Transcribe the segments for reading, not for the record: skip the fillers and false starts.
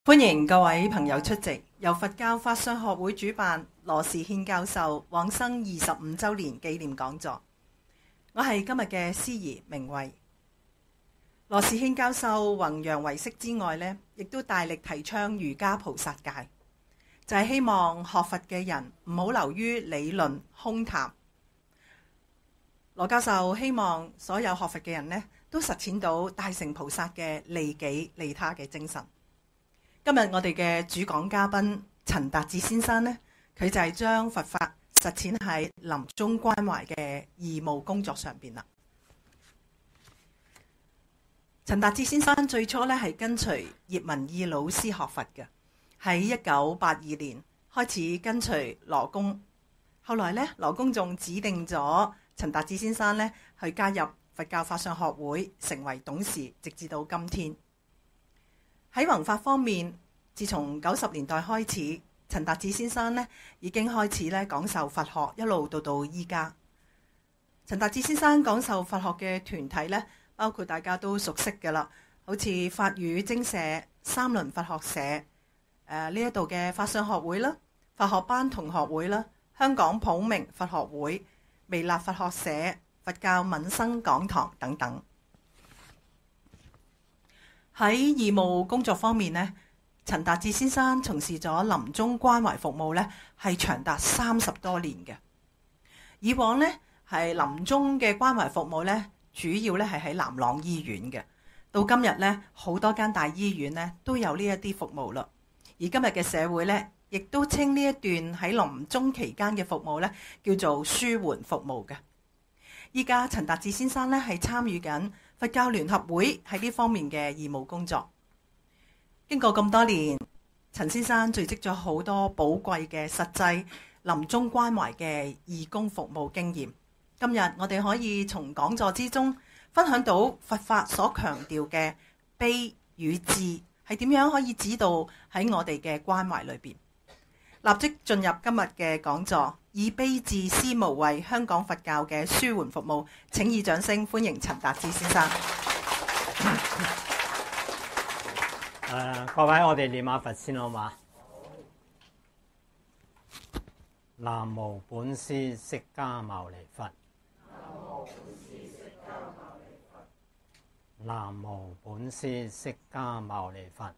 歡迎各位朋友出席由佛教法相學會主辦羅士軒教授往生25週年紀念講座。我係今日嘅司儀明慧。羅士軒教授弘揚唯識之外呢，亦都大力提倡瑜伽菩薩戒，就係希望學佛嘅人唔好流於理論空談。羅教授希望所有學佛嘅人呢，都實踐到大乘菩薩嘅利己利他嘅精神。今日我哋嘅主講嘉賓陳達志先生呢，佢就係將佛法實踐喺臨終關懷嘅義務工作上邊啦。陳達志先生最初咧係跟隨葉文義老師學佛嘅，喺1982年開始跟隨羅公，後來咧羅公仲指定咗陳達志先生咧去加入佛教法相學會，成為董事，直至到今天。喺弘法方面，自從90年代開始，陳達志先生咧已經開始咧講授佛學，一路到依家。陳達志先生講授佛學嘅團體咧，包括大家都熟悉嘅啦，好似法語精舍、三輪佛學社、呢一度嘅法相學會啦、法學班同學會啦、香港普明佛學會、微立佛學社、佛教敏生講堂等等。喺義務工作方面呢，陳達志先生從事咗臨終關懷服務呢，係長達30多年嘅。以往呢，係臨終嘅關懷服務呢，主要呢係喺南朗醫院嘅。到今日呢，好多間大醫院呢都有呢一啲服務啦。而今日嘅社會呢，亦都稱呢一段喺臨終期間嘅服務呢，叫做舒緩服務嘅。依家陳達志先生呢，係參與緊佛教聯合會喺呢方面嘅義務工作。經過咁多年，陳先生聚積咗好多寶貴嘅實際臨終關懷嘅義工服務經驗。今日我哋可以從講座之中分享到佛法所強調嘅悲與智係點樣可以指導喺我哋嘅關懷裏邊。立即進入今日嘅講座，以悲智思無畏香港佛教嘅舒緩服務，請以掌聲歡迎陳達志先生。 各位，我哋念下佛先好嘛？南無本師釋迦牟尼佛。南無本師釋迦牟尼佛。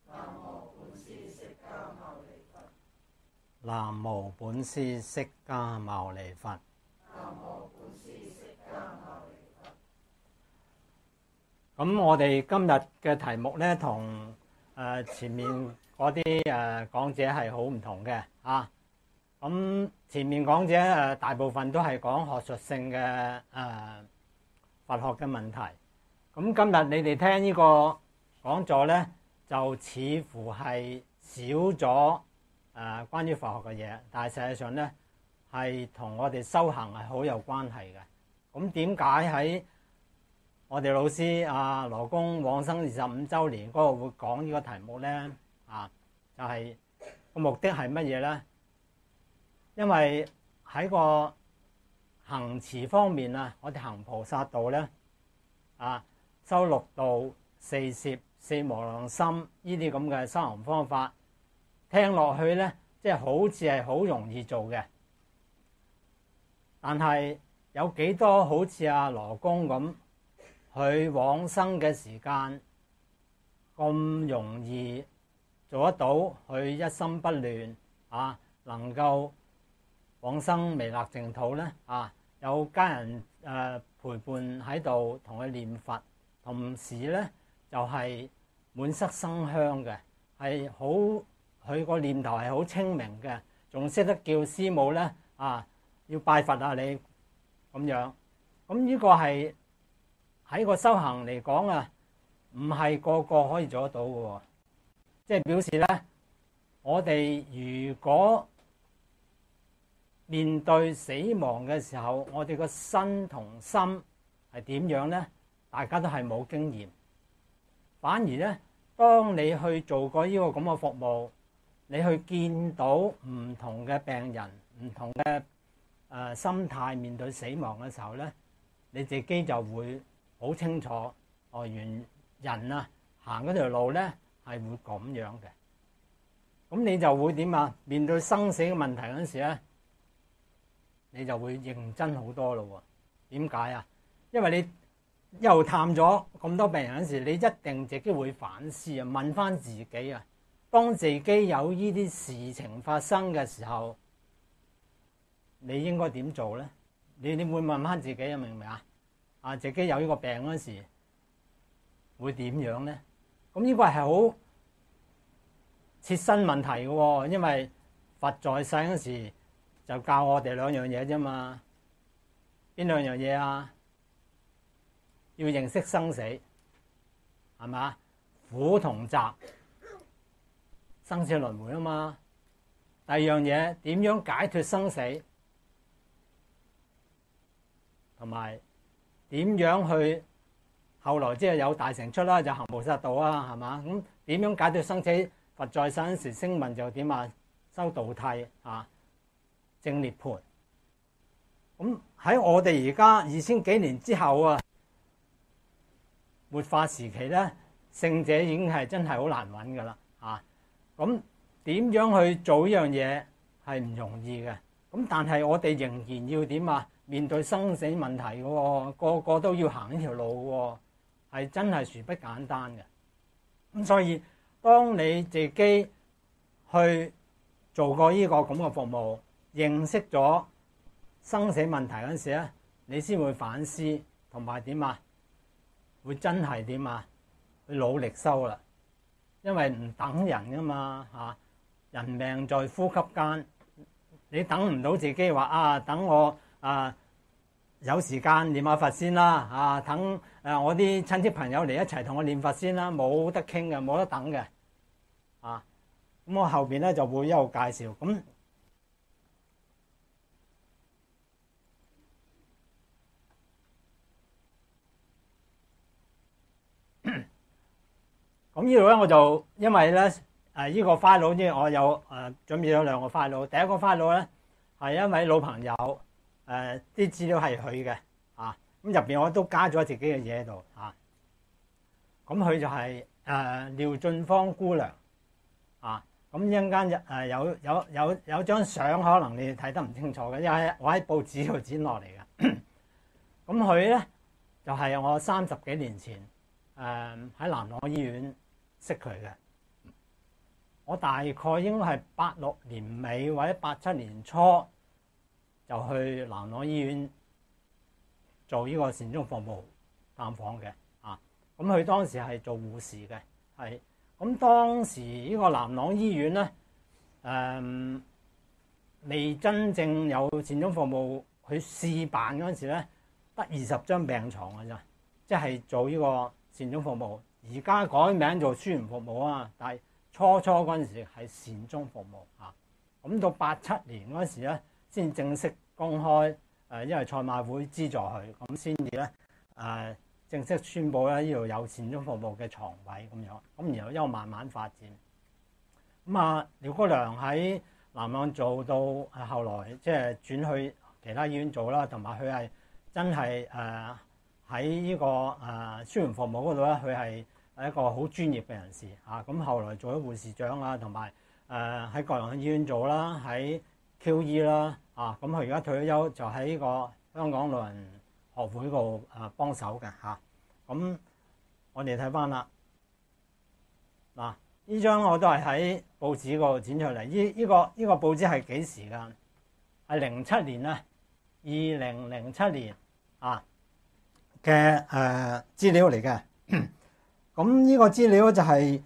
南無本師釋迦牟尼佛。咁我哋今日嘅題目呢，同前面嗰啲講者係好唔同嘅啊。咁前面講者大部分都係講學術性嘅佛學嘅問題。咁今日你哋聽呢個講座呢，就似乎係少咗關於佛學嘅嘢，但係實際上呢，係同我哋修行係好有關係嘅。咁點解喺我哋老師羅公往生25週年嗰個會講呢個題目呢？就係個目的係乜嘢呢？因為喺個行持方面我哋行菩薩道呢，修六道、四攝、四無量心呢啲咁嘅修行方法，聽落去呢，即係好似係好容易做嘅，但係有幾多好似羅公咁，佢往生嘅時間咁容易做得到，佢一心不亂能夠往生彌勒淨土呢？有家人陪伴喺度同佢念佛，同時呢就係滿室生香嘅，係好佢個念頭係好清明嘅，仲識得叫師母呢要拜佛你咁樣。咁呢個係喺個修行嚟講唔係個個可以做得到嘅，即係表示呢，我哋如果面對死亡嘅時候，我哋個身同心係點樣呢？大家都係冇經驗。反而呢，當你去做過呢個咁嘅服務，你去見到唔同嘅病人、唔同嘅心態面對死亡嘅時候呢，你自己就會好清楚，原人行嗰條路呢係會咁樣嘅。 咁你就會點啊？面對生死嘅問題嗰陣時咧，你就會認真好多咯喎。點解啊？因為你又探咗咁多病人嗰時，你一定自己會反思啊，問翻自己啊。當自己有呢啲事情發生嘅時候，你應該點做咧？你會問翻自己啊，明唔明啊？啊，自己有呢個病嗰時會點樣咧？咁呢個係好切身問題嘅喎，因為佛在世嗰時就教我哋兩樣嘢啫嘛。邊兩樣嘢啊？要認識生死，係嘛？苦同集，生死輪迴啊嘛。第二樣嘢點樣解脫生死，同埋點樣去後來即係有大成出啦，就行菩薩道啊，係嘛？咁點樣解脫生死？佛在世嗰時聲聞就點啊？修道諦啊，證涅槃。咁喺我哋而家2000幾年之後啊，末法時期咧，聖者已經係真係好難揾噶啦啊！咁點樣去做呢樣嘢係唔容易嘅。咁但係我哋仍然要點啊？面對生死問題嘅喎，個個都要行呢條路喎，係真係殊不簡單嘅。咁所以當你自己去做過呢個咁嘅服務，認識咗生死問題嗰陣時咧，你先會反思同埋點啊？會真係點啊？去努力修啦，因為唔等人噶嘛嚇，人命在呼吸間，你等唔到自己話啊，等我有時間念下佛先啦啊，等我啲親戚朋友嚟一齊同我念佛先啦，冇得傾嘅，冇得等嘅啊。咁我後邊咧就會一路介紹咁。咁呢度咧我就因為咧呢個 file 呢，我有準備咗兩個 file。第一個 file 咧係一位老朋友啲資料係佢嘅啊，咁入邊我都加咗自己嘅嘢喺度啊。咁佢就係廖俊芳姑娘啊。咁一陣間有張相，可能你睇得唔清楚嘅，因為我喺報紙度剪落嚟嘅。咁佢咧就係我30幾年前喺南朗醫院識佢嘅。我大概應該係86年尾或者87年初就去南朗醫院做呢個善終服務探訪嘅啊。咁佢當時係做護士嘅，係咁當時呢個南朗醫院咧未真正有善終服務去試辦嗰陣時咧，得20張病床嘅咋，即係做呢個善終服務。而家改名做紓緩服務啊，但係初嗰陣時係善終服務啊。咁到87年嗰陣時咧，先正式公開因為賽馬會資助佢，咁先至咧正式宣佈咧呢度有善終服務嘅床位咁樣。咁然後一路慢慢發展。咁廖姑娘喺南朗做到後來即係轉去其他醫院做啦，同埋佢係真係喺呢個紓緩服務嗰度咧，佢係一個好專業嘅人士啊。咁後來做咗護士長啊，同埋喺各樣醫院做啦，喺 QE 啦啊。咁佢而家退咗休，就喺呢個香港老人學會度幫手嘅嚇。咁我哋睇翻啦嗱，呢張我都係喺報紙嗰度剪出嚟。呢個報紙係幾時㗎？係07年啊，2007年啊嘅資料嚟嘅。咁呢個資料就係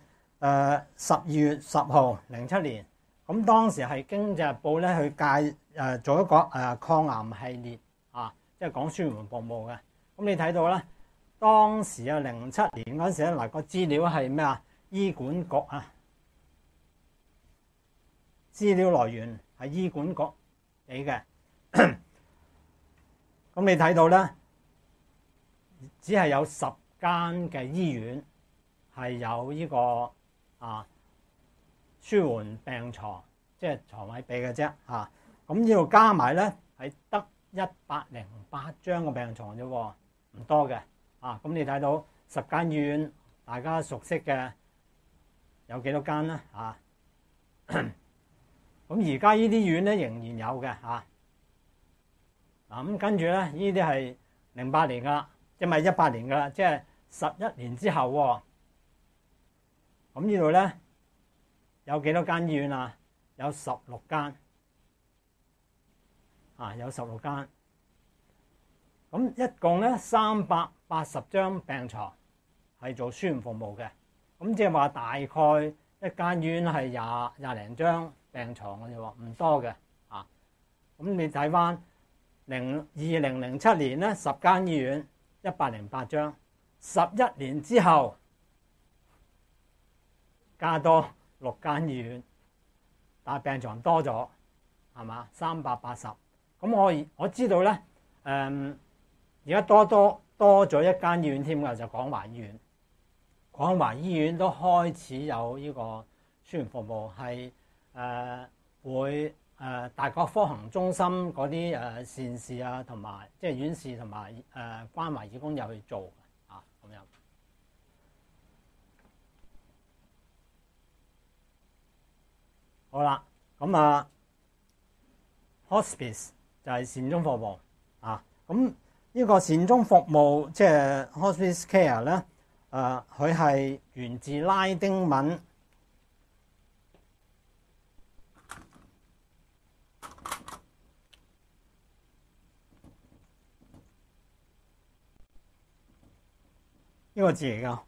12月10號07年。咁當時係《經濟日報》咧去做一個抗癌系列啊，即係講紓緩服務嘅。咁你睇到咧，當時07年嗰陣時咧，嗱個資料係咩啊？醫管局啊，資料來源係醫管局俾嘅。咁你睇到咧，只係有10間嘅醫院係有呢個紓緩病床，即係床位俾嘅啫嚇。咁呢度加埋咧係得108張嘅病床啫喎，唔多嘅啊。咁你睇到10間醫院，大家熟悉嘅有幾多間咧啊？ 咁而家呢啲醫院咧仍然有嘅嚇。嗱咁跟住咧，呢啲係08年噶啦，即係咪18年噶啦，即係11年之後喎。咁呢度咧有幾多間醫院啊？有16間，有16間。咁一共咧380張病床係做輸院服務嘅。咁即係話大概一間醫院係廿零張病床嘅啫喎，唔多嘅。咁你睇翻2007年咧，10間醫院108張，11年之後加多6間醫院，但係病床多咗，係嘛？380。咁我知道咧，而家多咗一間醫院添㗎，就廣華醫院。廣華醫院都開始有呢個輸院服務，係會大學科行中心嗰啲善事啊，同埋即係院士同埋關懷義工有去做咁樣。好啦，咁hospice 就係善終服務咁呢個善終服務即係 hospice care 咧，佢係源自拉丁文。呢個字嚟㗎，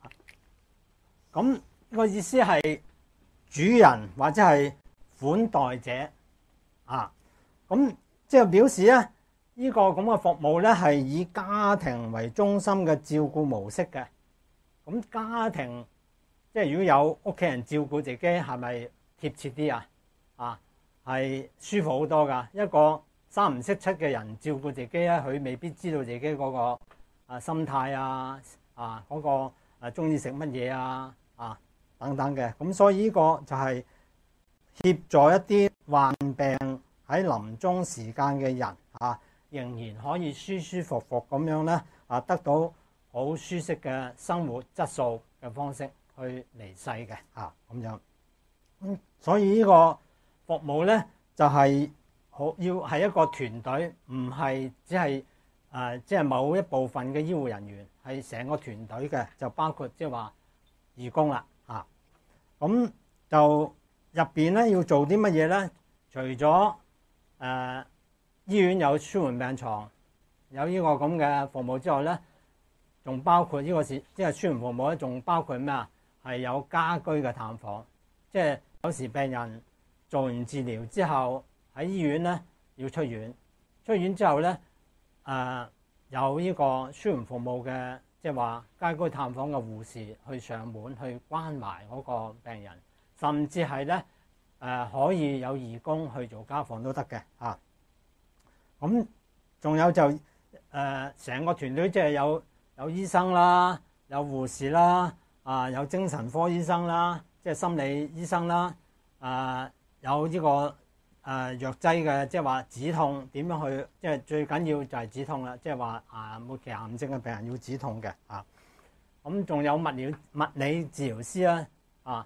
咁個意思係主人或者係款待者咁即係表示咧，呢個咁嘅服務咧係以家庭為中心嘅照顧模式嘅。咁家庭即係如果有屋企人照顧自己，係咪貼切啲係舒服好多㗎。一個三唔識七嘅人照顧自己咧，佢未必知道自己嗰個心態嗰個中意食乜嘢等等嘅。咁所以呢個就係協助一啲患病喺臨終時間嘅人仍然可以舒舒服服咁樣咧得到好舒適嘅生活質素嘅方式去離世嘅咁樣。所以呢個服務咧就係要係一個團隊，唔係只係即係某一部分嘅醫護人員，係成個團隊嘅，就包括即係話義工啦咁就入邊咧要做啲乜嘢咧？除咗醫院有紓緩病床，有呢個咁嘅服務之外咧，仲包括呢個即係紓緩服務咧，仲包括咩係有家居嘅探訪，即係有時病人做完治療之後喺醫院咧要出院，出院之後咧有呢個紓緩服務嘅，即係話家居探訪嘅護士去上門去關懷嗰個病人，甚至係咧可以有義工去做家訪都得嘅咁仲有就成個團隊即係有醫生啦，有護士啦，有精神科醫生啦，即係心理醫生啦，有呢個藥劑嘅，即係話止痛點樣去，即係最緊要就係止痛啦，即係話末期癌症嘅病人要止痛嘅咁仲有物理治療師啦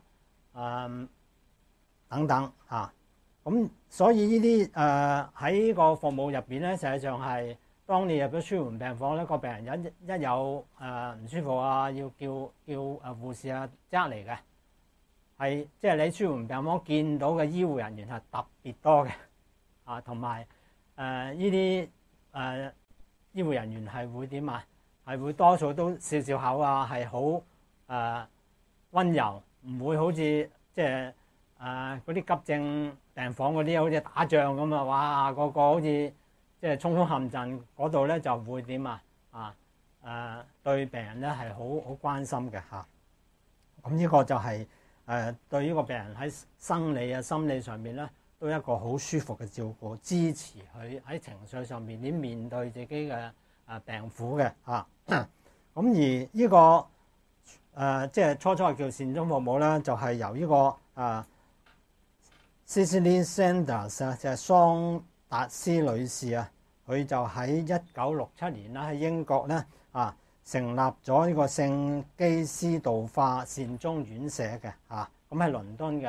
等等咁所以呢啲喺個服務入邊咧，實際上係當你入咗紓緩病房咧，個病人一有唔舒服要叫護士即刻嚟嘅，係即係你紓緩病房見到嘅醫護人員係特別多嘅同埋呢啲醫護人員係會點係會多數都笑笑口係好溫柔，唔會好似即係嗰啲急症病房嗰啲好似打仗咁哇個個好似即係衝鋒陷陣嗰度咧，就會點對病人咧係好關心嘅咁呢個就係對呢個病人喺生理心理上面咧都一個好舒服嘅照顧，支持佢喺情緒上面點面對自己嘅病苦嘅咁而呢個即係初係叫善終服務啦，就係由呢個Cicely Sanders 就係桑達斯女士佢就喺1967年啦喺英國咧成立咗呢個聖基斯道化善終院舍嘅咁喺倫敦嘅，咁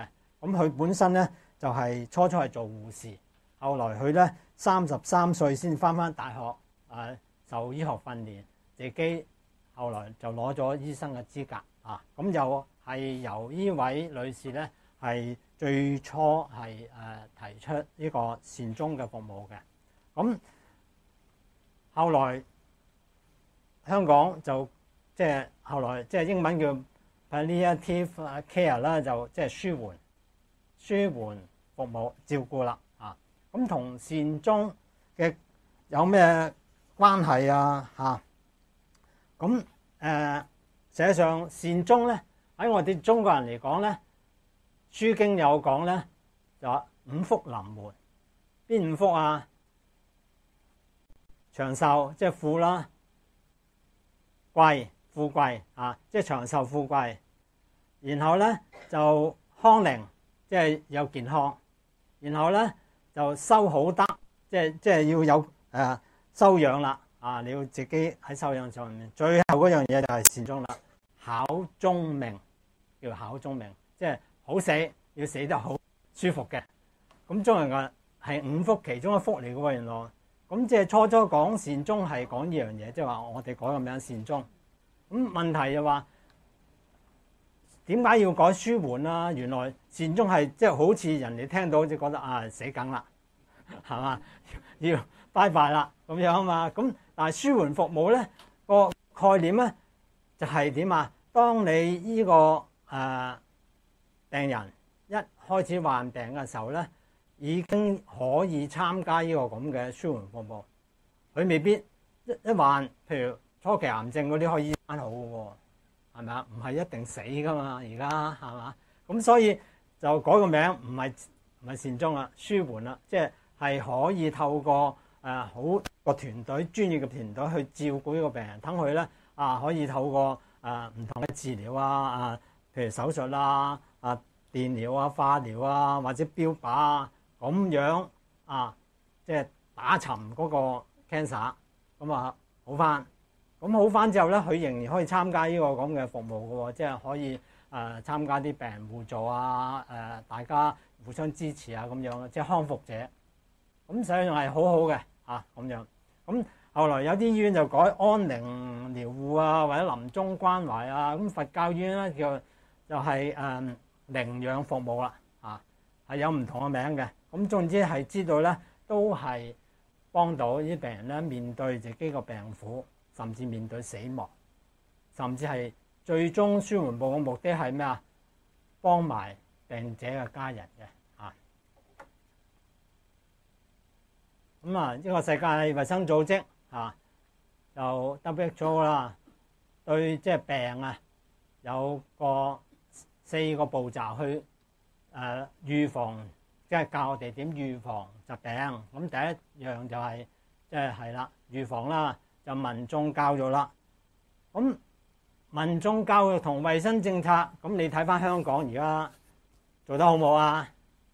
咁佢本身咧就係初係做護士，後來佢咧33歲先返大學受醫學訓練，自己後來就攞咗醫生嘅資格啊。咁又係由呢位女士咧係最初係提出呢個善終嘅服務嘅。咁後來香港就即係後來即係英文叫 palliative care 啦，就即係舒緩服務照顧啦啊。咁同善終嘅有咩關係啊？嚇咁實際上善終咧喺我哋中國人嚟講咧，書經有講咧就話五福臨門。邊五福啊？長壽即係富啦，富貴啊，即係長壽富貴。然後咧就康寧，即係有健康。然後咧就修好德，即係要有修養啦。啊，你要自己喺修養上面。最後嗰樣嘢就係善終啦，考終命，叫考終命，即係好死要死得好舒服嘅。咁中人嘅係五福其中一福嚟嘅喎，原來。咁即係初講善終係講呢樣嘢，即係話我哋改個名善終。咁問題就話點解要改舒緩啊？原來善終係即係好似人哋聽到就覺得死梗啦，係嘛？要拜拜啦咁樣啊嘛。咁但係舒緩服務咧個概念咧就係點啊？當你呢個病人一開始患病嘅時候咧，已經可以參加呢個咁嘅舒緩服務。佢未必一患，譬如初期癌症嗰啲可以醫翻好嘅喎，係咪啊？唔係一定死噶嘛，而家係嘛？咁所以就改個名，唔係善終啦，舒緩啦，即係可以透過好個團隊專業嘅團隊去照顧呢個病人，等佢咧可以透過唔同嘅治療譬如手術啦、電療啊、化療啊或者標靶啊。咁樣即係打沉嗰個 cancer， 咁好翻。咁好翻之後咧，佢仍然可以參加呢個咁嘅服務嘅喎，即係可以參加啲病人互助大家互相支持咁樣，即係康復者。咁實際上係好好嘅咁樣。咁後來有啲醫院就改安寧療護或者臨終關懷咁佛教醫院咧就係寧養服務啦係有唔同嘅名嘅。咁總之係知道咧，都係幫到啲病人咧面對自己個病苦，甚至面對死亡，甚至係最終舒緩部嘅目的係咩啊？幫埋病者嘅家人嘅咁呢個世界衞生組織就 WHO 啦，對即係病有4個步驟去預防。即係教我哋點預防疾病。咁第一樣就係係啦，預防啦，就民眾教育啦。咁民眾教育同衞生政策，咁你睇翻香港而家做得好冇啊？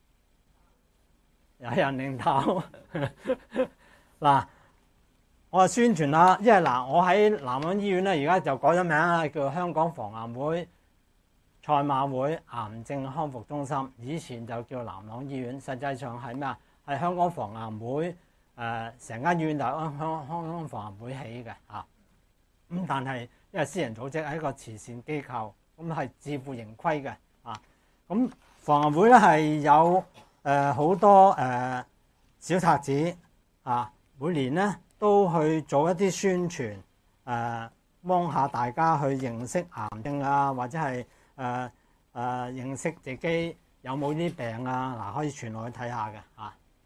有人領頭嗱，我宣傳啦，因為我喺南安醫院咧，而家就改咗名啦，叫香港防癌會賽馬會癌症康復中心，以前就叫南朗醫院，實際上係咩啊？係香港防癌會成間醫院就香港防癌會起嘅咁但係因為私人組織係一個慈善機構，咁係自負盈虧嘅咁防癌會咧係有好多小冊子每年咧都去做一啲宣傳幫下大家去認識癌症或者係認識自己有冇啲病可以傳落去睇下嘅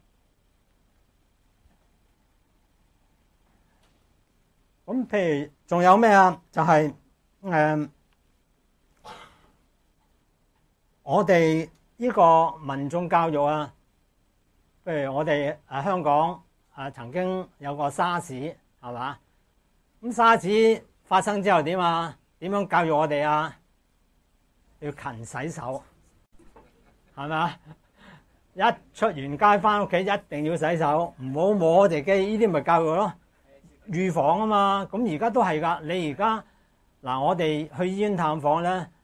咁譬如仲有咩就係我哋呢個民眾教育譬如我哋香港曾經有個沙士係嘛？咁沙士發生之後點點樣教育我哋要勤洗手，係咪？一出完街翻屋企一定要洗手，唔好摸自己，呢啲咪教育咯，預防嘛。咁而家都係㗎。你而家我哋去醫院探訪咧，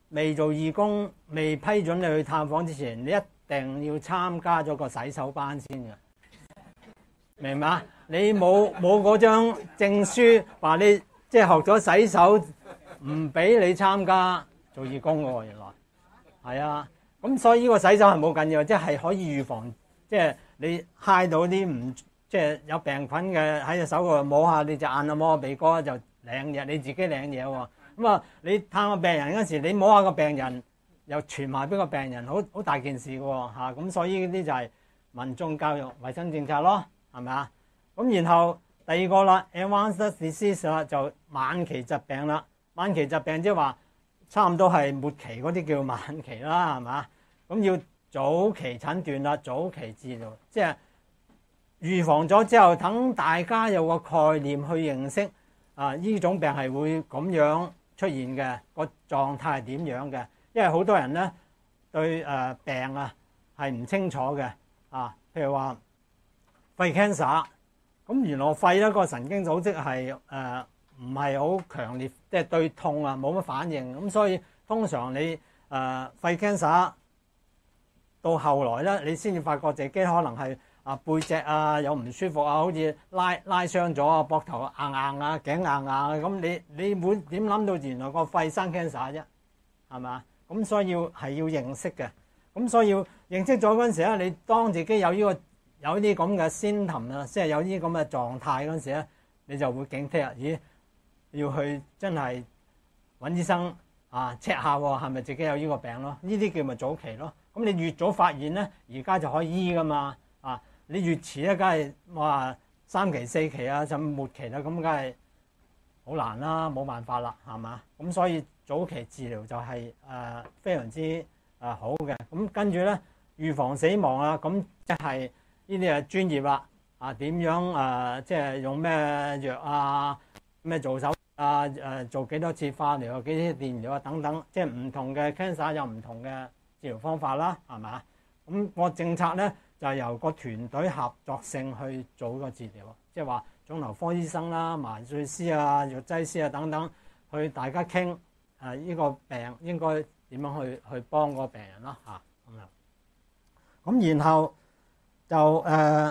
未做義工、未批准你去探訪之前，你一定要參加咗個洗手班先嘅，明嘛？你冇嗰張證書話你即係學咗洗手，唔俾你參加做義工嘅喎，原來係啊。咁所以呢個洗手係冇緊要，即係可以預防，即係你揩到啲唔即係有病菌嘅喺隻手度摸下你隻眼啊，摸下鼻哥就領嘢，你自己領嘢喎。咁啊，你探個病人嗰時，你摸下個病人又傳埋俾個病人，好大件事嘅喎嚇。咁所以呢啲就係民眾教育衞生政策咯，係咪啊？咁然後第二個啦 ，advanced disease 啦，就晚期疾病啦。晚期疾病即係話差唔多係末期嗰啲叫晚期啦，係嘛？咁要早期診斷啦，早期治療，即係預防咗之後，等大家有個概念去認識啊，呢種病係會咁樣出現嘅，個狀態係點樣嘅？因為好多人咧對病啊係唔清楚嘅啊，譬如話肺 cancer， 咁原來肺咧個神經組織係唔係好強烈，即係對痛啊冇乜反應，咁所以通常你肺 cancer 到後來咧，你先至發覺自己可能係背脊啊有唔舒服啊，好似拉傷咗啊，膊頭硬硬啊，頸硬硬啊，咁你會點諗到原來個肺生 cancer 啫？係嘛？咁所以係要認識嘅，咁所以要認識咗嗰陣時咧，你當自己有啲咁嘅symptom啊，即係有啲咁嘅狀態嗰陣時咧，你就會警惕啊！咦，要去真係揾醫生check 下喎，係咪自己有呢個病咯？呢啲叫咪早期咯。咁你越早發現咧，而家就可以醫噶嘛。你越遲咧，梗係話3期4期啊，甚至末期啦，咁梗係好難啦，冇辦法啦，係嘛？咁所以早期治療就係非常之好嘅。咁跟住咧，預防死亡啊，咁即係呢啲係專業啦。點樣即係用咩藥啊，咩做手做幾多次化療啊，幾多次電療啊等等，即係唔同嘅 cancer 有唔同嘅治療方法啦，係嘛？咁個政策咧就係由個團隊合作性去做個治療，即係話腫瘤科醫生啦、麻醉師啊、藥劑師啊等等，去大家傾呢個病應該點樣去幫個病人啦嚇咁樣。咁然後就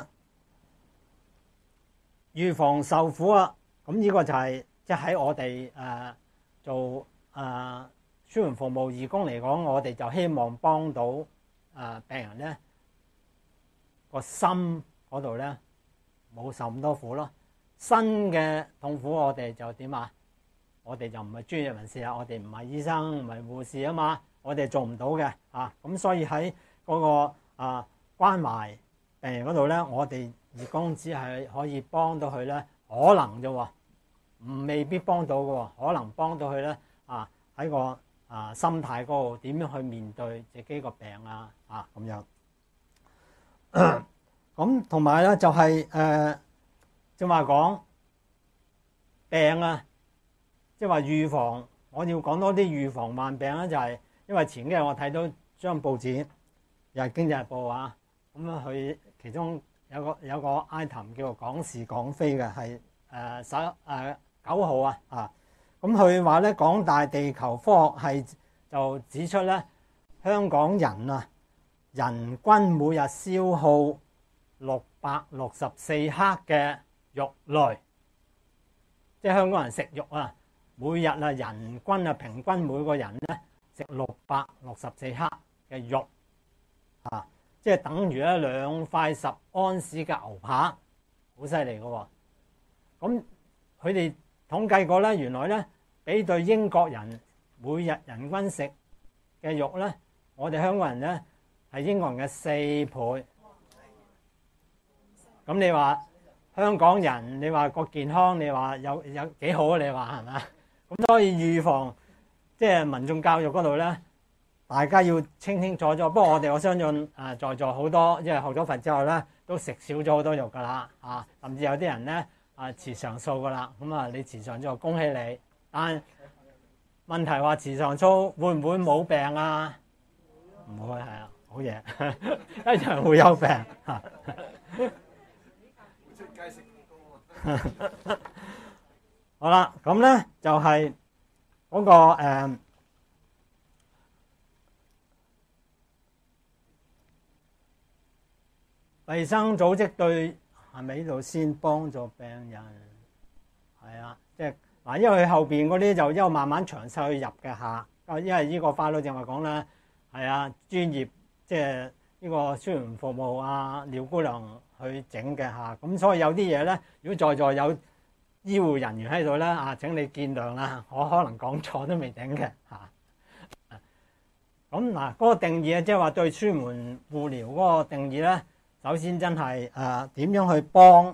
預防受苦啊，咁呢個就係即係喺我哋做紓緩服務義工嚟講，我哋就希望幫到病人咧個心嗰度咧冇受咁多苦咯。身嘅痛苦我哋就點啊？我哋就唔係專業人士啊，我哋唔係醫生唔係護士啊嘛，我哋做唔到嘅咁所以喺嗰個關懷病人嗰度咧，我哋義工只係可以幫到佢咧，可能啫喎，未必幫到嘅喎，可能幫到佢咧喺個心態嗰度點樣去面對自己個病咁樣。咁同埋咧就係正話講病啊，即係話預防，我要講多啲預防慢病咧，就係因為前幾日我睇到張報紙又係《經濟日報》咁啊，佢其中有個 item 叫做講是講非嘅，係9號咁佢話咧，港大地球科學系就指出咧，香港人人均每日消耗664克嘅肉類，即係香港人食肉每日人均平均每個人咧食664克嘅肉即係等於2塊10安士嘅牛扒，好犀利嘅喎。咁佢哋統計過咧，原來咧比對英國人每日人均食嘅肉咧，我哋香港人咧係英國人嘅4倍。咁你話香港人，你話個健康，你話有幾好啊？你話係咪？咁所以預防即係民眾教育嗰度咧，大家要清楚咗。不過我相信在座好多即係學咗佛之後咧，都食少咗好多肉㗎啦甚至有啲人咧持常素㗎啦。咁你持常素，恭喜你。但問題話持常素會唔會冇病啊？唔會好嘢，一樣會有病好啦，咁咧就係嗰個衞生組織對係咪呢度先幫助病人？係啊，即係嗱，因為佢後邊嗰啲就一路慢慢詳細去入嘅嚇。因為呢個花佬正話講啦，係啊，專業即係呢個輸卵服務啊，廖姑娘去整嘅嚇。咁所以有啲嘢咧，如果在座有醫護人員喺度咧啊，請你見諒啦，我可能講錯都未定嘅嚇。咁嗱，嗰個定義啊，即係話對紓緩護療嗰個定義咧，首先真係點樣去幫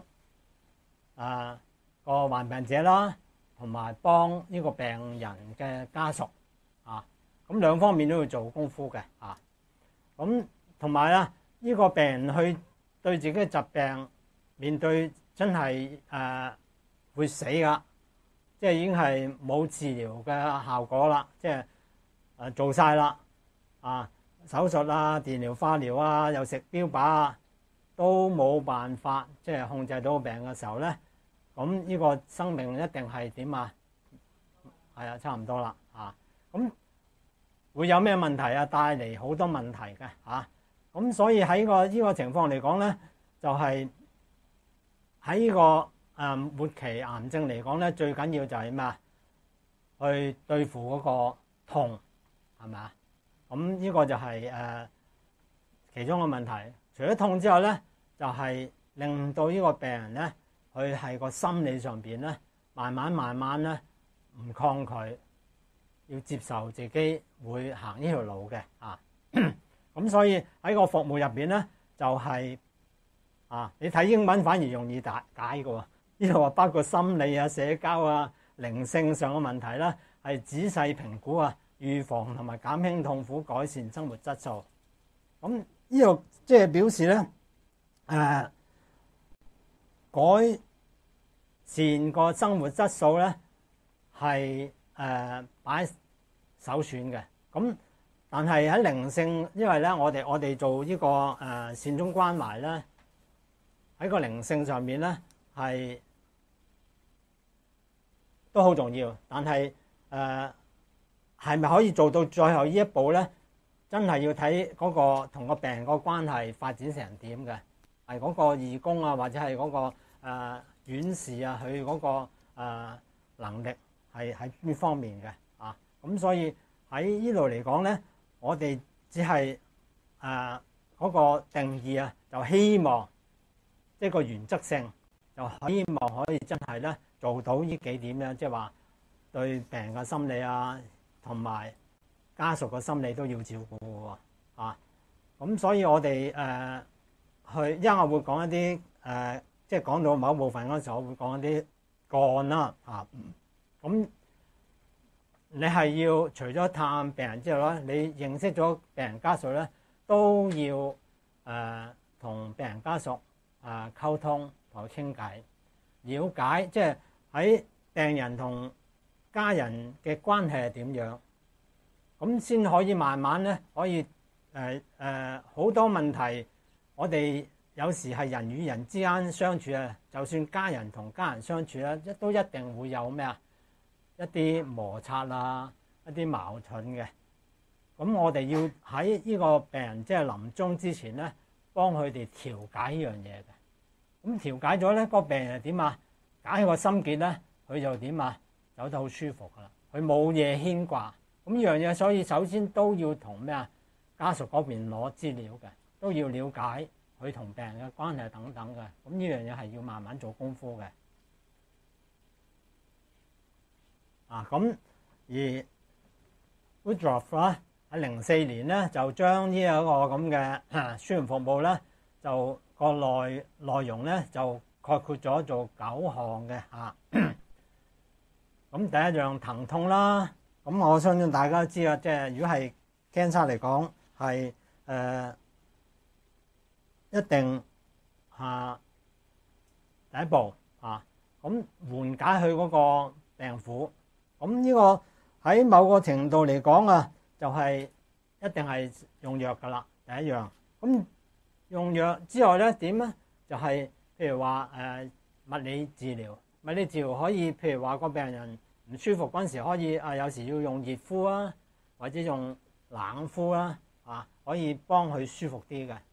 個患病者啦，同埋幫呢個病人嘅家屬啊，咁兩方面都要做功夫嘅啊。咁同埋啊，呢個病人去對自己嘅疾病面對真係會死噶，即係已經係冇治療嘅效果啦，即係做晒啦啊，手術啊、電療、化療啊，又食標靶啊，都冇辦法即係控制到病嘅時候咧，咁呢個生命一定係點啊？係啊，差唔多啦啊！咁會有咩問題啊？帶嚟好多問題嘅嚇。咁所以喺呢個情況嚟講咧，就係喺呢個末期癌症嚟講咧，最緊要就係咩啊？去對付嗰個痛係咪啊？咁呢個就係其中嘅問題。除咗痛之後咧，就係令到呢個病人咧，佢係個心理上邊咧，慢慢咧唔抗拒，要接受自己會行呢條路嘅啊。咁所以喺個服務入邊咧，就係你睇英文反而容易解嘅喎。呢度話包括心理啊、社交啊、靈性上嘅問題啦，係仔細評估啊，預防同埋減輕痛苦，改善生活質素。咁呢度即係表示咧，改善個生活質素咧係擺首選嘅。咁但係喺靈性，因為咧我哋做呢個善終關懷咧，喺個靈性上面咧係都好重要。但係係咪可以做到最後呢一步咧？真係要睇嗰個同個病人個關係發展成點嘅，係嗰個義工啊，或者係嗰個院士啊，佢嗰個能力係喺邊方面嘅啊？咁所以喺呢度嚟講咧，我哋只係嗰個定義啊，就希望即係個原則性，就希望可以真係咧做到呢幾點咧，即係話對病人嘅心理啊，同埋家屬嘅心理都要照顧嘅喎啊！咁所以我哋因為我會講一啲即係講到某一部分嗰時候，我會講一啲個案啦啊。咁你係要除咗探病人之後咧，你認識咗病人家屬咧，都要同病人家屬溝通同佢傾偈，了解即係喺病人同家人嘅關係係點樣。咁先可以慢慢咧，可以好多問題，我哋有時係人與人之間相處啊，就算家人同家人相處咧，都一定會有咩啊？一啲摩擦啊，一啲矛盾嘅。咁我哋要喺呢個病人即係臨終之前咧，幫佢哋調解呢樣嘢嘅。咁調解咗咧，個病人係點啊？解開個心結咧，佢就點啊？走得好舒服噶啦，佢冇嘢牽掛。咁呢樣嘢，所以首先都要同咩啊家屬嗰邊攞資料嘅，都要了解佢同病人嘅關係等等嘅。咁呢樣嘢係要慢慢做功夫嘅。咁而 Woodruff 啦喺04年咧就將呢一個咁嘅紓緩服務咧，就個內容咧就概括咗做9項嘅嚇。咁第一樣疼痛啦。咁我相信大家都知啦，即係如果係 cancer 嚟講，係一定第一步咁緩解佢嗰個病苦。咁呢個喺某個程度嚟講啊，就係一定係用藥噶啦，第一樣。咁用藥之外咧點咧？就係譬如話物理治療，物理治療可以譬如話個病人唔舒服嗰陣時，可以有時要用熱敷啊，或者用冷敷啦，可以幫佢舒服啲嘅。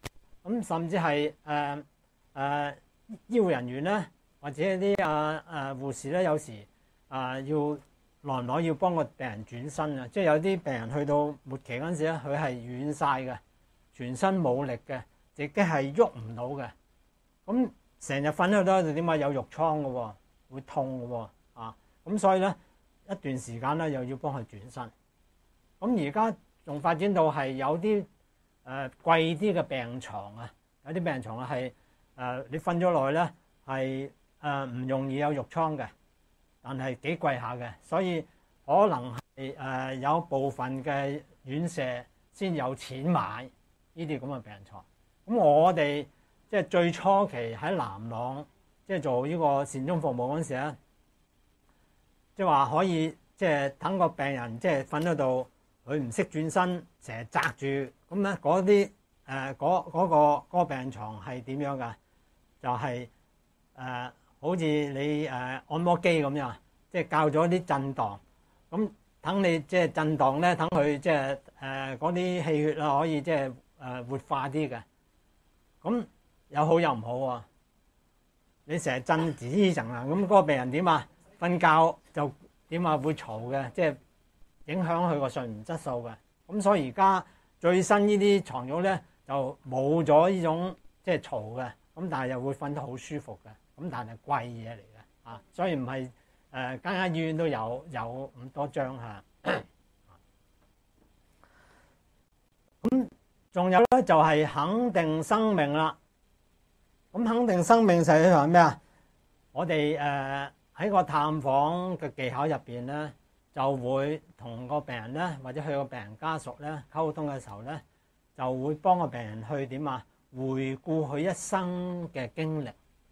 咁甚至係醫護人員咧，或者啲護士咧，有時要耐唔耐要幫個病人轉身啊，即係有啲病人去到末期嗰陣時咧，佢係軟晒嘅，全身冇力嘅，自己係喐唔到嘅。咁成日瞓喺度就點解有褥瘡嘅喎，會痛嘅喎啊！咁所以咧一段時間咧又要幫佢轉身。咁而家仲發展到係有啲貴啲嘅病床啊，有啲病床啊係你瞓咗落去咧係唔容易有褥瘡嘅，但係幾貴下嘅，所以可能係有部分嘅院舍先有錢買呢啲咁嘅病床。咁我哋即係最初期喺南朗即係做呢個善終服務嗰陣時咧，即係話可以即係等個病人即係瞓喺度，佢唔識轉身，成日擲住咁咧，嗰啲嗰個病床係點樣㗎？就係好似你按摩機咁樣，即係校咗啲震盪，咁等你即係震盪咧，等佢即係嗰啲氣血啊可以即係活化啲嘅。咁有好有唔好喎。你成日震自依層啊，咁嗰個病人點啊？瞓覺就點啊？會嘈嘅，即係影響佢個睡眠質素嘅。咁所以而家最新呢啲床褥咧就冇咗呢種即係嘈嘅，咁但係又會瞓得好舒服嘅。咁但係貴嘢嚟嘅啊，所以唔係間醫院都有咁多張嚇。咁仲有咧就係肯定生命啦。咁肯定生命實際上係咩啊？我哋喺個探訪嘅技巧入邊咧，就會同個病人咧，或者佢個病人家屬咧溝通嘅時候咧，就會幫個病人去點啊？回顧佢一生嘅經歷。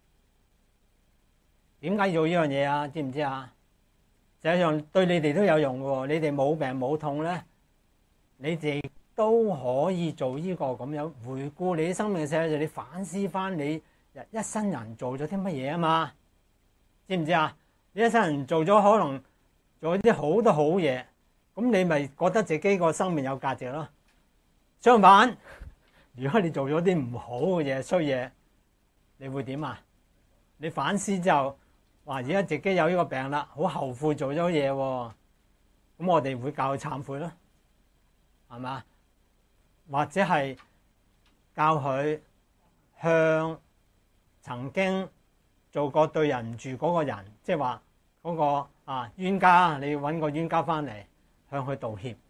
點解要做呢樣嘢啊？知唔知啊？實際上對你哋都有用嘅喎。你哋冇病冇痛咧，你哋都可以做呢個咁樣回顧你啲生命嘅時候，就你反思翻你一生人做咗啲乜嘢啊嘛？知唔知啊？你一生人做咗可能做啲好多好嘢，咁你咪覺得自己個生命有價值咯。相反，如果你做咗啲唔好嘅嘢、衰嘢，你會點啊？你反思之後，哇！而家自己有呢個病啦，好後悔做咗嘢喎。咁我哋會教佢懺悔咯，係嘛？或者係教佢向曾經做過對人唔住嗰個人，即係話嗰個冤家，你要揾個冤家翻嚟向佢道歉，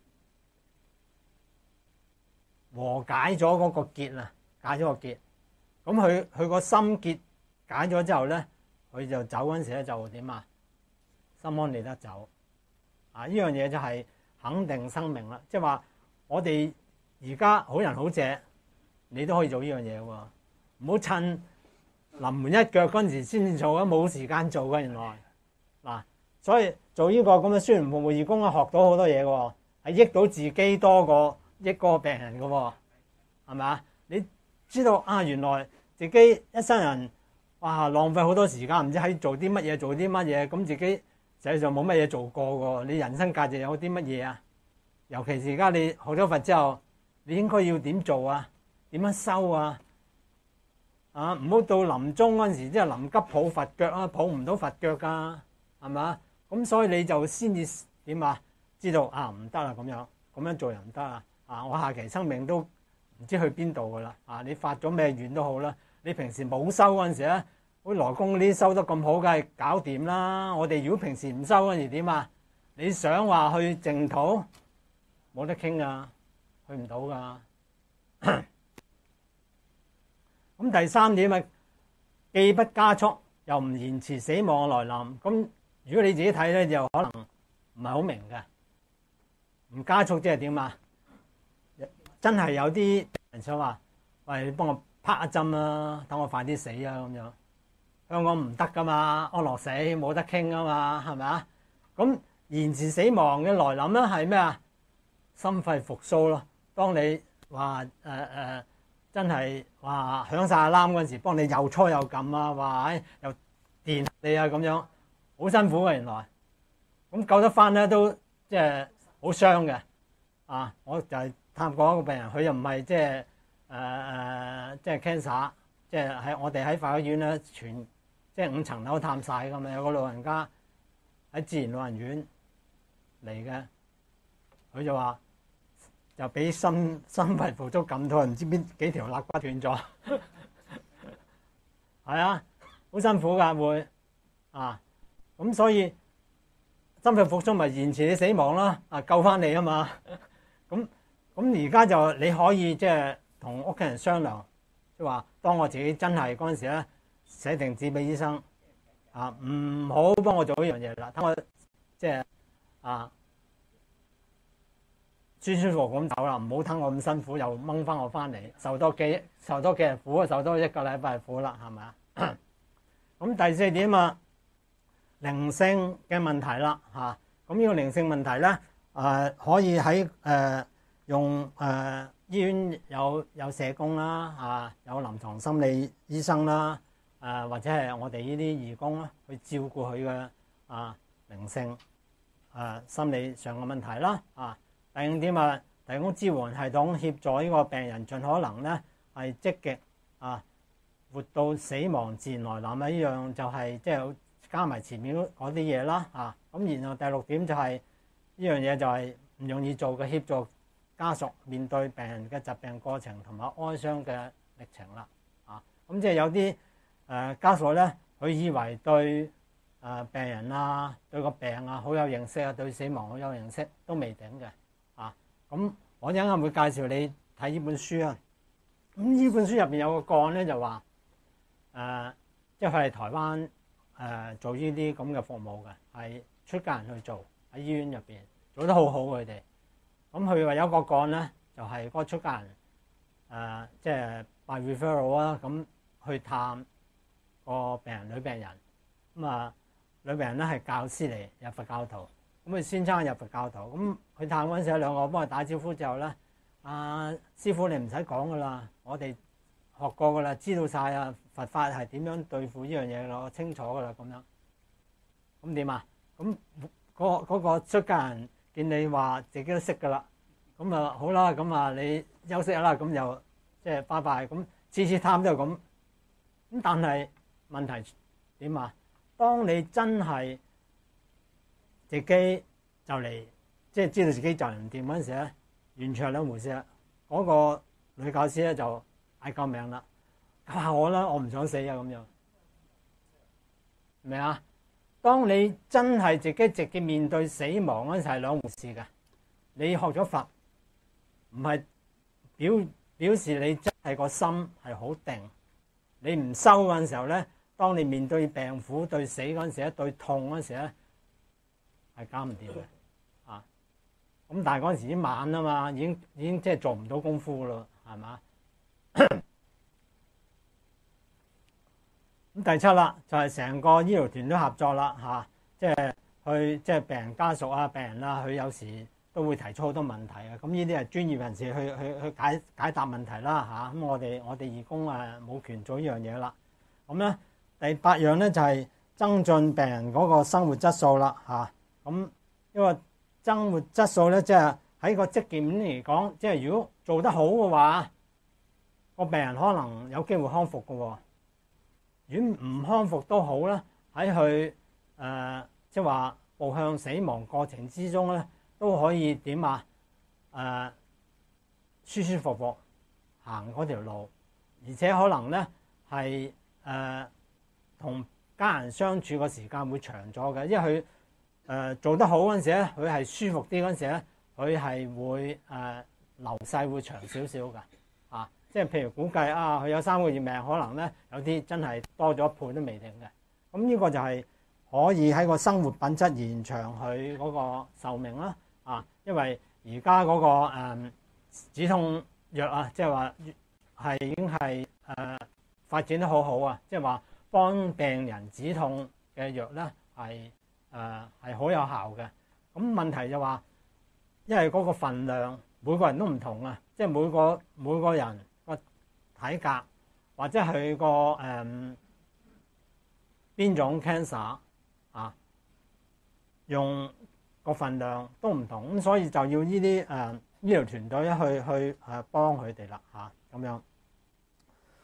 和解咗嗰個結啊，解咗個結。咁佢個心結解咗之後咧，佢就走嗰陣時咧就點啊？心安理得走啊！呢樣嘢就係肯定生命啦，即係話我哋而家好人好姐，你都可以做呢樣嘢喎，唔好趁臨門一腳嗰陣時先至做啊，冇時間做嘅原來嗱，所以做呢個咁嘅宣傳服務義工啊，學到好多嘢嘅，係益到自己多過益嗰個病人嘅，係咪啊？你知道啊，原來自己一生人哇浪費好多時間，唔知喺做啲乜嘢，咁自己實際上冇乜嘢做過嘅，你人生價值有啲乜嘢啊？尤其是而家你學咗佛之後，你應該要點做啊？點樣修啊？唔好到臨終嗰陣時，即係臨急抱佛腳啊，抱唔到佛腳㗎，係咪？咁所以你就先至點啊？知道啊唔得啦，咁樣做又唔得啊！我下期生命都唔知去邊度㗎啦！你發咗咩願都好啦，你平時冇修嗰陣時咧，好似羅公嗰啲修得咁好，梗係搞掂啦。我哋如果平時唔修嗰陣時點啊？你想話去淨土，冇得傾㗎，去唔到㗎。咁第三點啊，既不加速又唔延遲死亡嘅來臨。咁如果你自己睇咧，就可能唔係好明嘅。唔加速即係點啊？真係有啲人想話：喂，你幫我拍一針啦，等我快啲死啊！咁樣香港唔得噶嘛，安樂死冇得傾啊嘛，係咪啊？咁延遲死亡嘅來臨咧係咩啊？心肺復甦咯。當你話真係話響晒alarm嗰陣時，幫你又搓又撳啊，話又電你啊咁樣，好辛苦嘅原來。咁救得翻咧都即係好傷嘅。我就係探過一個病人，佢又唔係即係即係 cancer， 即係我哋喺法醫院咧，即係5層樓探晒㗎嘛。有個老人家喺自然老人院嚟嘅，佢就話就俾心肺復甦撳到，唔知邊幾條肋骨斷咗，係啊，好辛苦㗎會啊，咁所以心肺復甦咪延遲你死亡啦，救翻你啊嘛，咁而家就你可以即係同屋企人商量，即係話當我自己真係嗰陣時咧，寫定紙俾醫生唔好幫我做呢樣嘢啦，等我即係舒舒服服咁走啦，唔好等我咁辛苦又掹翻我翻嚟，受多幾日苦，受多1個禮拜苦啦，係咪啊？咁第4點靈性嘅問題啦嚇，咁呢個靈性問題咧可以喺用醫院有社工啦有臨床心理醫生啦或者係我哋呢啲義工啦去照顧佢嘅靈性心理上嘅問題啦第5點提供支援系統協助呢個病人盡可能咧係積極活到死亡自然來臨呢樣就係即係加埋前面嗰啲嘢啦咁然後第6點就係呢樣嘢就係唔容易做嘅，協助家屬面對病人嘅疾病過程同埋哀傷嘅歷程啦咁即係有啲家屬咧，佢以為對病人對個病好有認識對死亡好有認識都未定嘅咁我一陣間會介紹你睇呢本書咁呢本書入邊有個個案咧就話即係佢係台灣做呢啲咁嘅服務嘅，係出家人去做喺醫院入邊做得好好佢哋。咁佢話有個個案咧就係嗰個出家人即係 by referral 咁去探個病人女病人咁女病人咧係教師嚟，入佛教徒。咁佢先生入佛教徒，咁佢探嗰陣時，兩個幫佢打招呼之後咧，師傅你唔使講噶啦，我哋學過噶啦，知道晒佛法係點樣對付呢樣嘢咯，我清楚噶啦咁樣。咁點咁嗰個出家人見你話自己都識噶啦，咁好啦，咁你休息啦，咁又即係拜拜，咁次次探都係咁。咁但係問題點當你真係自己就嚟，即係知道自己就唔掂嗰陣時咧，完全係兩回事啦。嗰個女教師咧就嗌救命啦，救下我啦，我唔想死咁樣，明唔明當你真係自己直接面對死亡嗰陣時係兩回事嘅。你學咗佛，唔係表示你真係個心係好定。你唔修嗰陣時候咧，當你面對病苦、對死嗰陣時咧、對痛嗰陣時咧，係搞唔掂嘅咁但係嗰陣時已經晚啊嘛，已經即係做唔到功夫咯，係嘛？咁第7啦，就係成個醫療團隊合作啦即係即係病人家屬病人啦，佢有時都會提出好多問題咁呢啲係專業人士去解答問題啦咁我哋義工冇權做呢樣嘢啦。咁咧第8樣咧就係增進病人嗰個生活質素啦咁因為生活質素咧，即係喺個職業面嚟講，即係如果做得好嘅話，個病人可能有機會康復嘅喎。如果唔康復都好啦，喺佢即係話步向死亡過程之中咧，都可以點舒舒服服行嗰條路，而且可能咧係同家人相處嘅時間會長咗嘅，因為佢做得好嗰陣時咧，佢係舒服啲嗰陣時咧，佢係會流逝會長少少㗎即係譬如估計佢有3個月命，可能咧有啲真係多咗1倍都未定嘅。咁呢個就係可以喺個生活品質延長佢嗰個壽命啦因為而家嗰個止痛藥即係話係已經係發展得好好即係話幫病人止痛嘅藥咧係好有效嘅。咁問題就話，因為嗰個份量每個人都唔同即係每個人個體格或者佢個邊種 cancer 用個份量都唔同，咁所以就要呢啲醫療團隊去幫佢哋啦咁樣。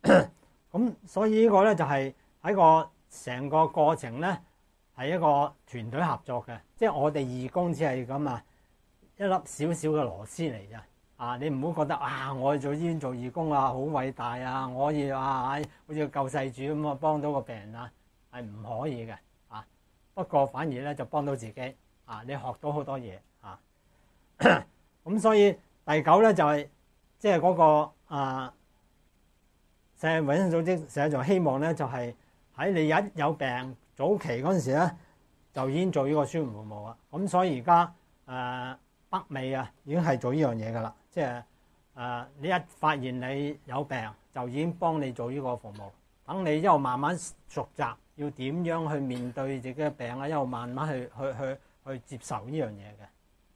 咁所以呢個咧就係喺個成個過程咧係一個團隊合作嘅，即係我哋義工只係咁啊一粒少少嘅螺絲嚟啫。啊，你唔好覺得啊，我做醫院做義工啊好偉大啊，我可以啊好似救世主咁啊幫到個病人啊，係唔可以嘅啊。不過反而咧就幫到自己啊，你學到好多嘢啊。咁所以第九咧就係即係嗰個世界衛生組織實際上希望咧就係喺你一有病早期嗰陣時咧就已經做呢個紓緩服務啦。咁所以而家北美啊已經係做呢樣嘢噶啦，即係你一發現你有病就已經幫你做呢個服務，等你一路慢慢熟習要點樣去面對自己嘅病啊，一路慢慢去接受呢樣嘢嘅。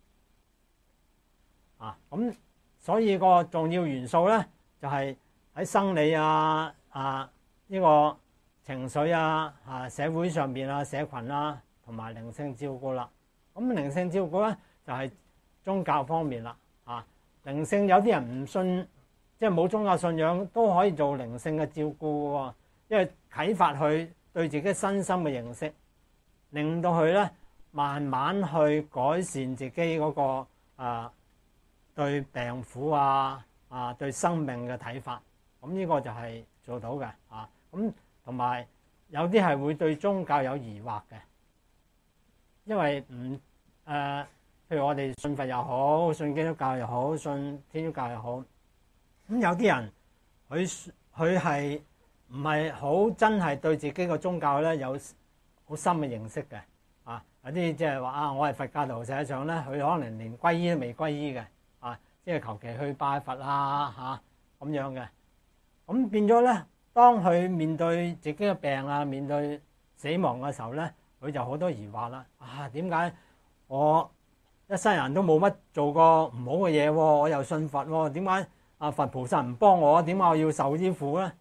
咁所以個重要元素咧就係喺生理呢個情緒社會上邊社群同埋靈性照顧啦。咁靈性照顧咧就係宗教方面啦。靈性有啲人唔信，即係冇宗教信仰都可以做靈性嘅照顧喎，因為啟發佢對自己身心嘅認識，令到佢咧慢慢去改善自己嗰個對病苦對生命嘅睇法。咁呢個就係做到嘅。咁同埋有啲係會對宗教有疑惑嘅，因為譬如我哋信佛又好，信基督教又好，信天主教又好，咁有啲人佢係唔係好真係對自己個宗教咧有好深嘅認識嘅。有啲即係話我係佛教徒，實際上咧佢可能連皈依都未皈依嘅。即係求其去拜佛咁樣嘅。咁變咗咧，當佢面對自己嘅病面對死亡嘅時候咧，佢就好多疑惑啦。點解我一生人都冇乜做過唔好嘅嘢喎？我又信佛喎，點解佛菩薩唔幫我？點解我要受呢苦咧？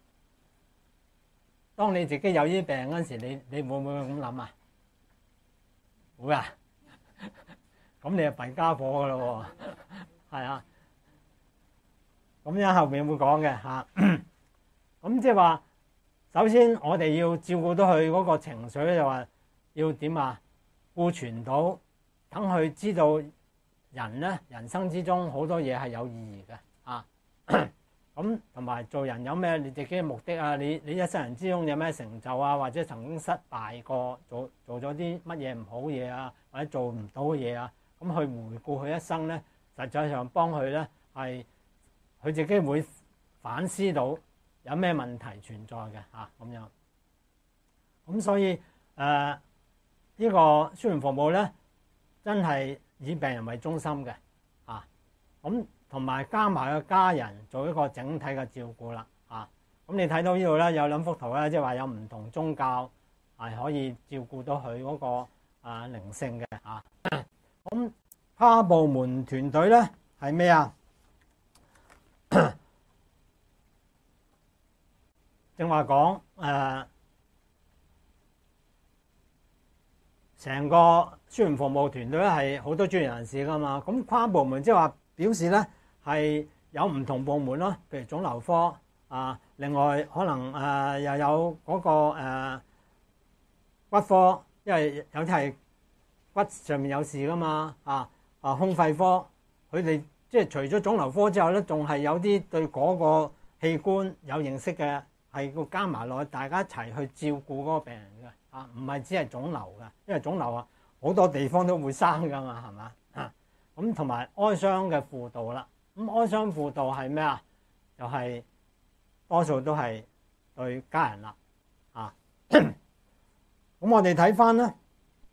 當你自己有呢啲病嗰陣時，你會唔會咁諗啊？會啊！咁你係弊家伙噶咯喎，係啊！咁樣後面會講嘅。咁即係話，首先我哋要照顧到佢嗰個情緒咧，就話要點顧全到，等佢知道人咧人生之中好多嘢係有意義嘅。咁同埋做人有咩你自己嘅目的你一生人之中有咩成就或者曾經失敗過，做咗啲乜嘢唔好嘢或者做唔到嘅嘢咁去回顧佢一生咧，實際上幫佢咧係佢自己會反思到有咩問題存在嘅咁樣。咁所以呢個紓緩服務咧，真係以病人為中心嘅咁同埋加埋個家人做一個整體嘅照顧啦咁你睇到呢度咧有兩幅圖咧，即係話有唔同宗教係可以照顧到佢嗰個靈性嘅咁跨部門團隊咧係咩正話講成個紓緩服務團隊咧係好多專業人士噶嘛。咁跨部門即係話表示咧係有唔同部門咯，譬如腫瘤科另外可能又有嗰個骨科，因為有啲係骨上面有事噶嘛胸肺科，佢哋即係除咗腫瘤科之後咧，仲係有啲對嗰個器官有認識嘅，係要加埋落去，大家一齊去照顧嗰個病人嘅唔係只係腫瘤嘅，因為腫瘤好多地方都會生噶嘛，係嘛咁同埋哀傷嘅輔導啦。咁哀傷輔導係咩就係多數都係對家人啦咁我哋睇翻咧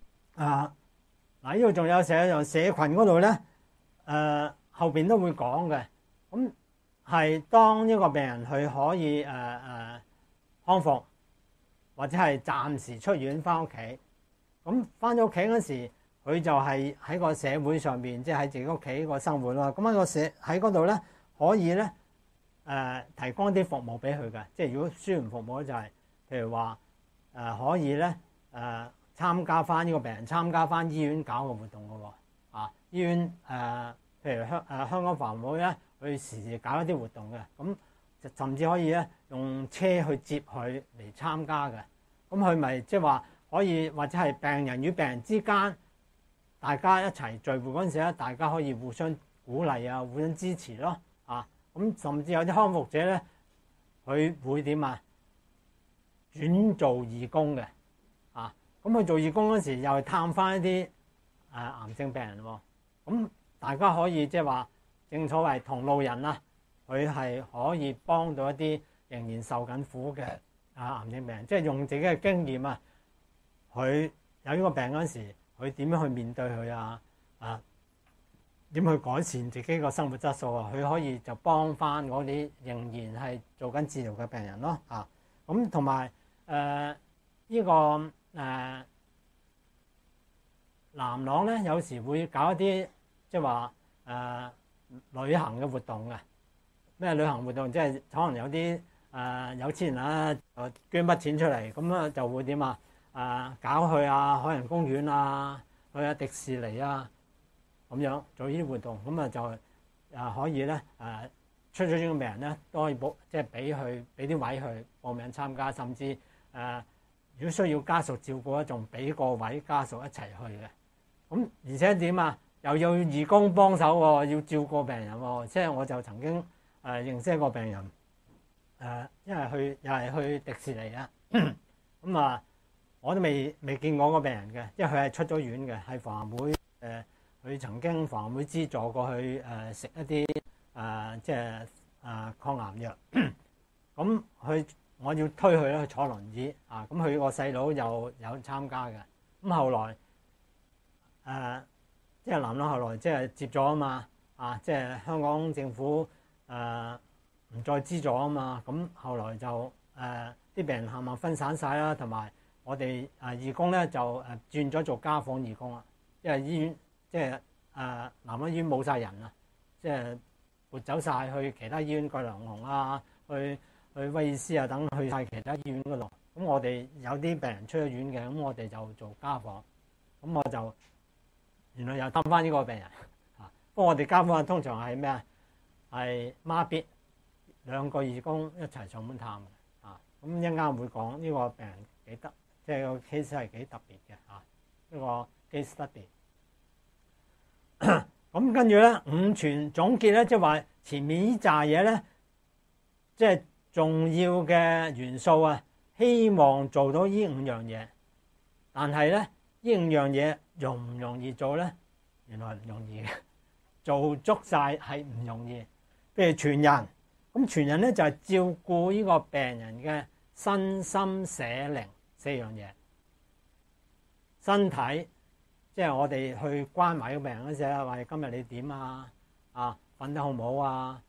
呢度仲有社群嗰度咧後邊都會講嘅。咁係當一個病人佢可以康復，或者係暫時出院翻屋企，咁翻咗屋企嗰時佢就係喺個社會上邊，即係喺自己屋企個生活啦。咁喺嗰度咧可以咧提供一啲服務俾佢嘅，即係如果紓緩服務咧就係譬如話可以咧參加翻呢個病人參加翻醫院搞嘅活動嘅喎醫院譬如香港防護咧，佢時時搞一啲活動嘅，咁就甚至可以咧用車去接佢嚟參加嘅。咁佢咪即係話可以，或者係病人與病人之間，大家一齊聚會嗰陣時咧，大家可以互相鼓勵啊，互相支持咯。咁甚至有啲康復者咧，佢會點啊？轉做義工嘅。咁佢做義工嗰時又係探翻一啲癌症病人喎。咁大家可以即係話，正所謂同路人啦，佢係可以幫到一啲仍然受緊苦嘅癌症病人，即係用自己嘅經驗啊，佢有呢個病嗰陣時，佢點樣去面對佢啊？點去改善自己個生活質素啊？佢可以就幫翻嗰啲仍然係做緊治療嘅病人咯。咁同埋呢個南朗咧，有時會搞一啲即係話旅行嘅活動嘅。咩旅行活動？即係可能有啲有錢人啦，捐筆錢出嚟，咁啊就會點搞去海洋公園啊，去迪士尼啊，咁樣做呢啲活動，咁啊就可以咧出咗院嘅病人咧都可以即係俾啲位去報名參加，甚至如果需要家屬照顧咧，仲俾個位家屬一齊去嘅。咁而且點又要義工幫手喎，要照顧病人喎。即係我就曾經認識一個病人，因為又係去迪士尼啊。咁我都未見過個病人嘅，因為佢係出咗院嘅，係防癌會佢曾經防癌會資助過去食一啲即係抗癌藥。咁我要推佢咧去坐輪椅咁佢個細佬又有參加嘅。咁後來即係南朗後來即係接咗啊嘛，即係香港政府唔再資助啊嘛。咁後來就啲病人慢慢分散晒啦，同埋我哋義工咧就轉咗做家訪義工啦，因為醫院即係南朗醫院冇晒人啊，即係撥走晒去其他醫院，葛量洪啊，去威爾斯啊等，去晒其他醫院嗰度。咁我哋有啲病人出咗院嘅，咁我哋就做家訪。咁我就原來又氹翻呢個病人不過我哋家訪通常係咩係孖必兩個義工一齊上門探嘅。咁一陣間會講呢個病人幾得，即係個 case 係幾特別嘅呢個 case study。咁跟住咧五全總結咧，即係話前面呢扎嘢咧，即係重要嘅元素希望做到呢五樣嘢，但係咧呢五樣嘢容唔容易做咧？原來唔容易嘅，做足晒係唔容易。譬如全人，咁全人咧就係照顧呢個病人嘅身心社靈四樣嘢。身體即係我哋去關懷個病人嗰時咧，話今日你點瞓得好唔好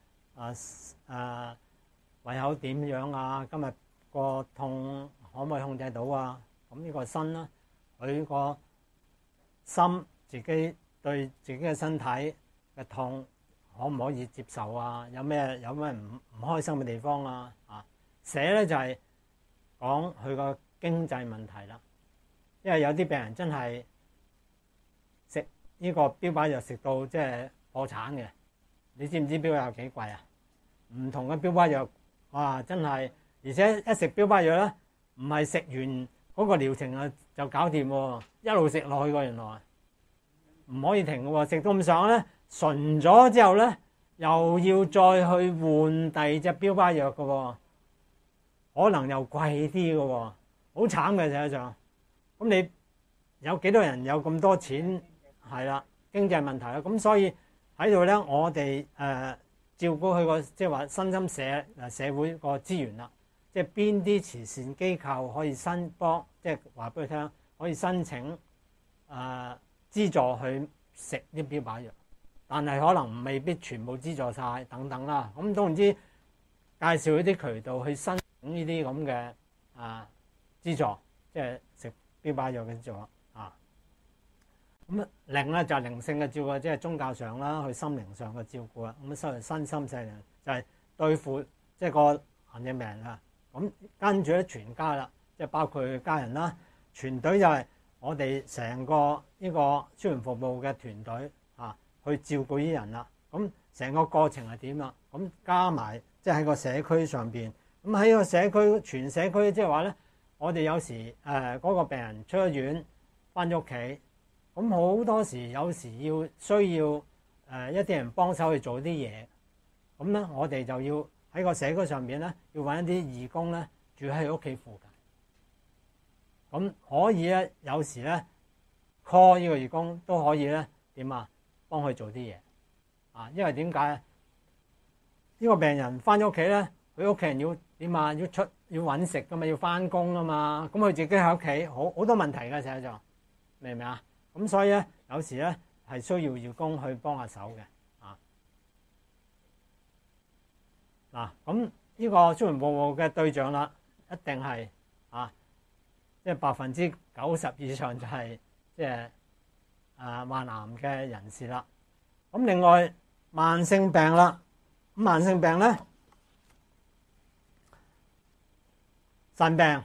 胃口點樣今日個痛可唔可以控制到咁呢個身啦，佢個心自己對自己嘅身體嘅痛可唔可以接受有咩唔開心嘅地方社咧就係講佢個經濟問題啦，因為有啲病人真係食呢個標靶藥食到即係破產嘅。你知唔知標靶藥幾貴唔同嘅標靶藥真係，而且一食標靶藥咧，唔係食完嗰個療程就搞掂喎，一路食落去喎，原來唔可以停嘅喎，食到咁上下咧，純咗之後咧，又要再去換第二隻標靶藥嘅喎，可能又貴啲嘅喎，好慘嘅實際上。咁你有幾多人有咁多錢？係啦，經濟問題啦，咁所以喺度咧，我哋照顧佢個即係話身心社會個資源啦，即係邊啲慈善機構可以幫，即係話俾佢聽可以申請資助去食啲標靶藥，但係可能未必全部資助晒等等啦。咁總之介紹一啲渠道去申請呢啲咁嘅資助，即係食標靶藥嘅資助咁靈咧就係靈性嘅照顧，即係宗教上啦，去心靈上嘅照顧啦。咁收入身心社靈就係對付即係個癌症病人啦。咁跟住咧全家啦，即係包括家人啦，全隊就係我哋成個呢個支援服務嘅團隊去照顧啲人啦。咁成個過程係點啦？咁加埋即係喺個社區上邊。咁喺個社區，全社區即係話咧，我哋有時嗰個病人出咗院，翻咗屋企，咁好多時有時需要一啲人幫手去做啲嘢，咁咧我哋就要喺個社區上邊咧，要揾一啲義工咧住喺屋企附近，咁可以咧有時咧 call 呢個義工都可以咧點啊幫佢做啲嘢啊，因為點解呢個病人翻咗屋企咧，佢屋企人要點啊？要揾食噶嘛，要翻工啊嘛。咁佢自己喺屋企，好多問題㗎，實際上明唔明啊？咁所以咧，有時咧係需要義工去幫下手嘅啊。嗱，咁呢個綜援服務嘅對象啦，一定係啊，即係90%以上就係即係患癌嘅人士啦。咁另外慢性病啦，咁慢性病咧。腎病、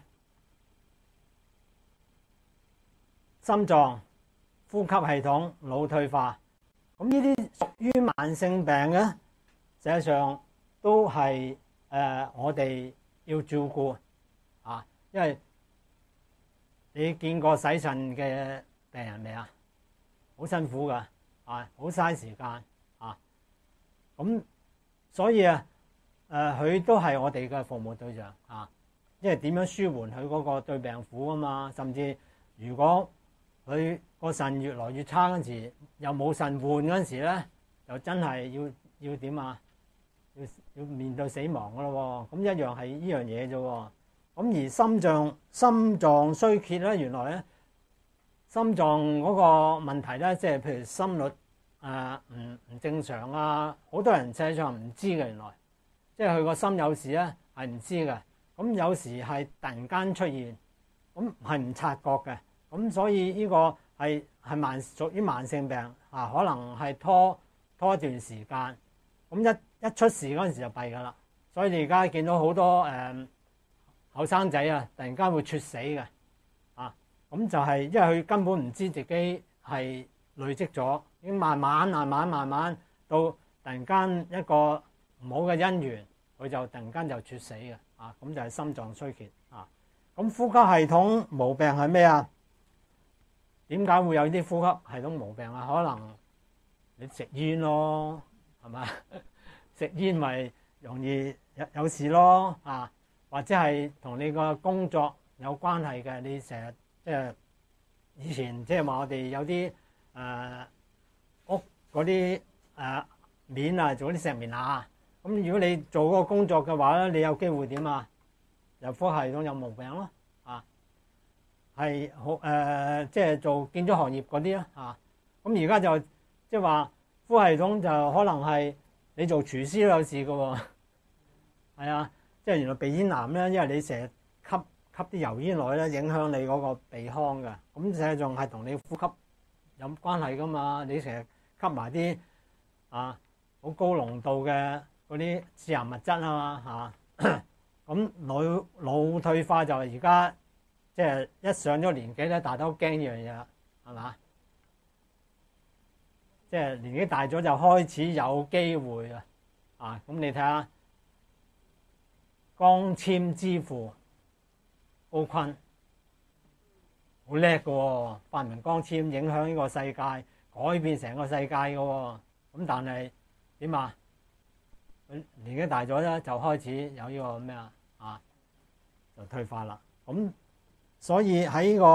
心臟、呼吸系統、腦退化，咁呢啲屬於慢性病嘅，實際上都係我哋要照顧啊，因為你見過洗腎嘅病人未啊？好辛苦㗎，啊，好嘥時間啊，咁所以佢都係我哋嘅服務對象啊。因為點樣舒緩佢嗰個對病苦啊嘛，甚至如果佢個腎越來越差嗰陣時，又冇腎換嗰陣時咧，就真係要點啊？要面對死亡噶咯喎，咁一樣係呢樣嘢啫喎。咁而心臟衰竭咧，原來咧心臟嗰個問題咧，即係譬如心率唔正常啊，好多人實際上唔知嘅，原來即係佢個心有事咧係唔知嘅。咁有時係突然間出現，咁係唔察覺嘅，咁所以呢個係屬於慢性病啊，可能係拖一段時間，咁一出事嗰陣時就弊㗎啦。所以你而家見到好多後生仔啊，突然間會猝死嘅啊，咁就係因為佢根本唔知自己係累積咗，已經慢慢到突然間一個唔好嘅因緣，佢就突然間就猝死嘅。啊，咁就係心臟衰竭啊！咁呼吸系統毛病係咩啊？點解會有啲呼吸系統毛病啊？可能你食煙咯，係嘛？食煙咪容易有事咯啊！或者係同你個工作有關係嘅，你成日即係以前即係話我哋有啲屋嗰啲面啊，做啲石棉啊。咁如果你做嗰個工作嘅話咧，你有機會點啊？有呼吸系統有毛病咯，啊，係好即係做建築行業嗰啲啦，啊，咁而家就即係話呼吸系統就可能係你做廚師都有事㗎喎，係啊，即係原來鼻咽癌咧，因為你成日吸啲油煙落去咧，影響你嗰個鼻腔㗎，咁實際上係同你呼吸有關係㗎嘛，你成日吸埋啲好高濃度嘅嗰啲致癌物質啊嘛嚇，咁腦退化就係而家即係一上咗年紀咧，大家都驚呢樣嘢啦，係嘛？即係年紀大咗就開始有機會啊！咁你睇下光纖之父高錕好叻嘅喎，發明光纖影響呢個世界，改變成個世界嘅喎，咁但係點啊？年紀大咗咧，就開始有呢個咩就退化啦。咁所以喺呢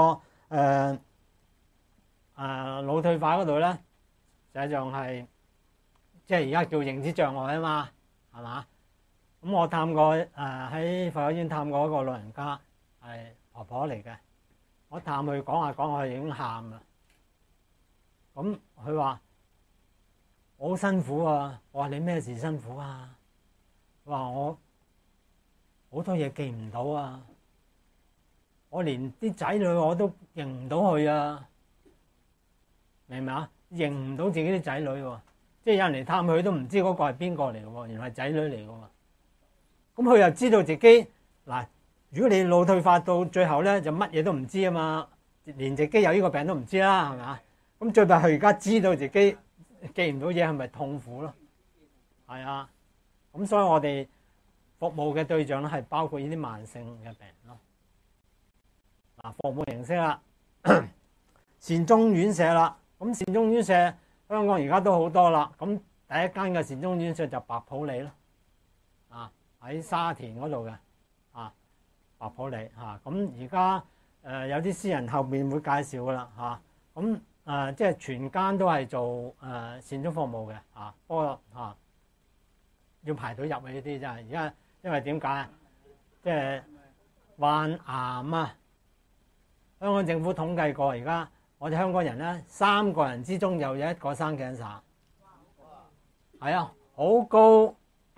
個腦退化嗰度咧，實際上係即係而家叫認知障礙啊嘛，係嘛？咁我探過喺佛教醫院探過一個老人家，係婆婆嚟嘅。我探佢講下講下，已經喊啦。咁佢話：我好辛苦啊！我話你咩事辛苦啊？佢話我好多嘢記唔到啊！我連啲仔女我都認唔到佢啊！明唔明啊？認唔到自己啲仔女喎，即係有人嚟探佢都唔知嗰個係邊個嚟嘅喎，原來係仔女嚟嘅喎。咁佢又知道自己嗱，如果你腦退化到最後咧，就乜嘢都唔知啊嘛，連自己有呢個病都唔知啦，係咪啊？咁最弊佢而家知道自己記唔到嘢，係咪痛苦咯？係啊，咁所以我哋服務嘅對象咧係包括呢啲慢性嘅病咯。嗱，服務形式啦，善終院舍啦，咁善終院舍香港而家都好多啦。咁第一間嘅善終院舍就白普理咯，喺沙田嗰度嘅白普理嚇。咁而家有啲私人後面會介紹噶啦嚇。咁即係全間都係做善終服務嘅嚇。不過要排隊入去呢啲真係而家，因為點解？即係患癌啊！香港政府統計過，而家我哋香港人咧3個人之中又有1個生 cancer。係啊，好高，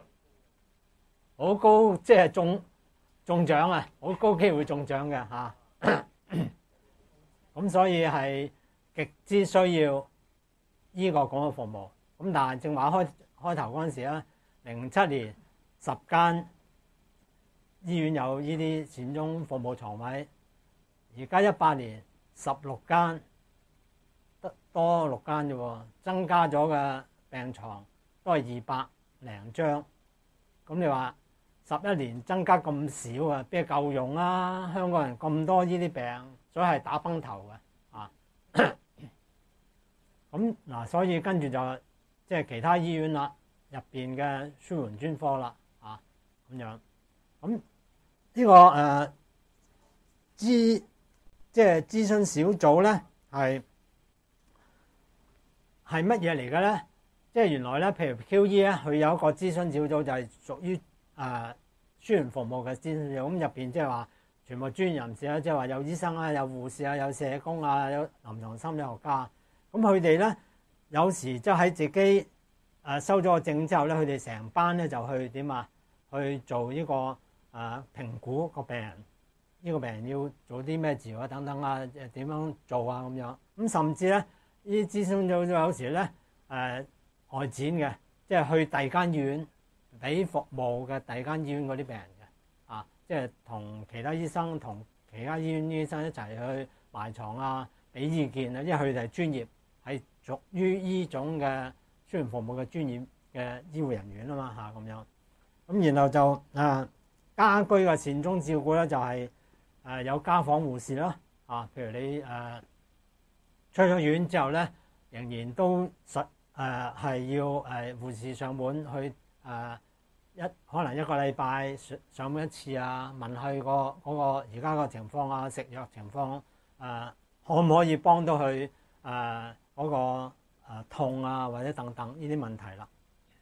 即係中獎啊，好高機會中獎嘅嚇。咁所以係極之需要呢個咁嘅服務。咁但係正話開頭嗰陣時咧，07年10間醫院有呢啲善終服務床位，而家18年16間，得多6間啫喎，增加咗嘅病床都係200零張。咁你話11年增加咁少啊，邊夠用啊？香港人咁多呢啲病，所以係打崩頭嘅啊。咁嗱，所以跟住就即係其他醫院啦，入邊嘅舒緩專科啦咁樣。咁呢個即係諮詢小組咧係乜嘢嚟嘅咧？即係原來咧，譬如 QE 咧，佢有一個諮詢小組就係屬於舒緩服務嘅諮詢小組。咁入邊即係話全部專業人士啦，即係話有醫生啊、有護士啊、有社工啊、有臨床心理學家。咁佢哋咧有時即係喺自己收咗個證之後咧，佢哋成班咧就去點去做呢個評估個病人，呢個病人要做啲咩治療啊等等啊，點樣做啊咁樣。咁甚至咧呢啲諮詢組有時咧外展嘅，即係去第二間醫院俾服務嘅第二間醫院嗰啲病人嘅即係同其他醫生同其他醫院醫生一齊去埋床啊，俾意見啊，因為佢哋係專業，係屬於呢種嘅舒緩服務嘅專業嘅醫護人員啊嘛咁樣。咁然後就家居嘅善終照顧咧，就係有家訪護士啦譬如你出咗院之後咧，仍然都係要護士上門去可能1個禮拜上門1次啊，問佢嗰個而家個情況啊，食藥情況可唔可以幫到佢嗰個痛啊或者等等呢啲問題啦。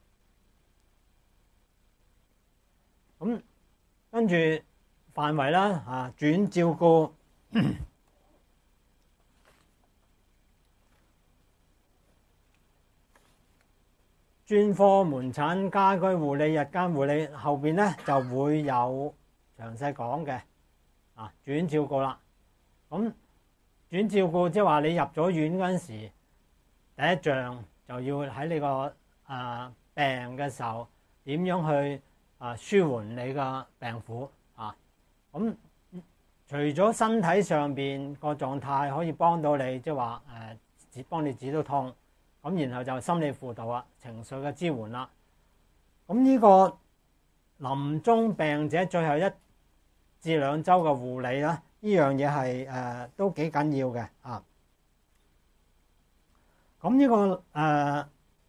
咁跟住範圍啦轉照顧專科門診、家居護理、日間護理，後邊咧就會有詳細講嘅轉照顧啦。咁轉照顧即係話你入咗院嗰陣時，第一仗就要喺你個病嘅時候點樣去舒緩你嘅病苦咁除咗身體上邊個狀態可以幫到你，即係話幫你止到痛。咁然後就心理輔導啊、情緒嘅支援啦。咁呢個臨終病者最後1至2週嘅護理啦，呢樣嘢係都幾緊要嘅咁呢個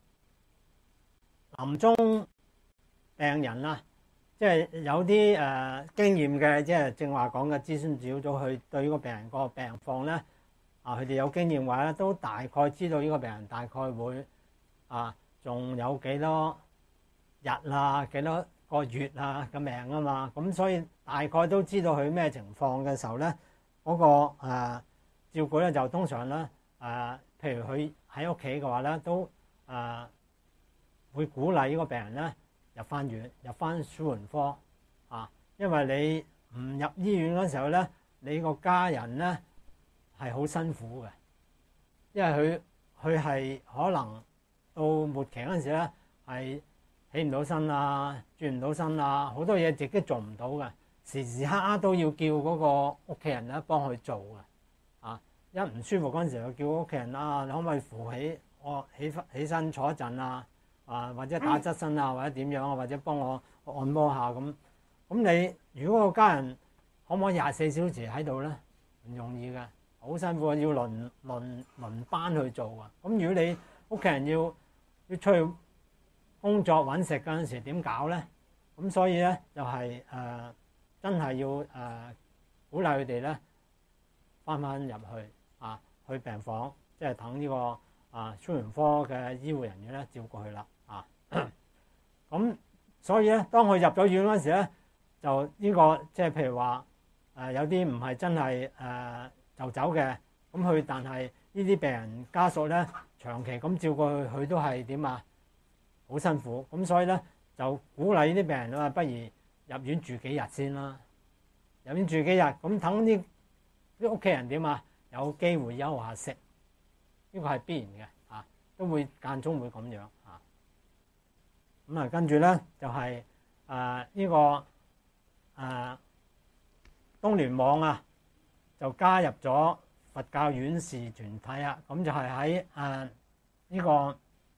臨終病人啦，即係有啲經驗嘅，即係正話講嘅諮詢小組去對呢個病人個病況咧。佢哋有經驗話咧，都大概知道呢個病人大概會仲有幾多日幾多個月嘅命啊嘛，咁所以大概都知道佢咩情況嘅時候咧，嗰個照顧咧就通常咧譬如佢喺屋企嘅話咧，都會鼓勵呢個病人咧入翻院、入翻舒緩科因為你唔入醫院嗰時候咧，你個家人咧係好辛苦嘅，因為佢係可能到末期嗰陣時咧係起唔到身啊、轉唔到身啊，好多嘢自己做唔到嘅，時時刻刻都要叫嗰個屋企人咧幫佢做嘅一唔舒服嗰陣時就叫屋企人你可唔可以扶起我起身坐一陣或者打側身或者點樣或者幫我按摩下咁。咁你如果個家人可唔可以24小時喺度咧？唔容易嘅，好辛苦，要輪班去做啊。咁如果你屋企人要出去工作揾食嗰陣時點搞咧？咁所以咧就係真係要鼓勵佢哋咧翻入去去病房，即係等呢個蘇聯科嘅醫護人員咧照顧佢啦咁所以咧，當佢入咗院嗰陣時咧，就呢個即係譬如話有啲唔係真係就走嘅，咁佢但係呢啲病人家屬咧長期咁照顧佢，佢都係點啊？好辛苦，咁所以咧就鼓勵呢啲病人不如入院住幾日先啦。入院住幾日，咁等啲屋企人點啊？有機會休下息，呢個係必然嘅都會間中會咁樣咁跟住咧就係呢個東聯網就加入咗佛教院士團體咁就係喺呢個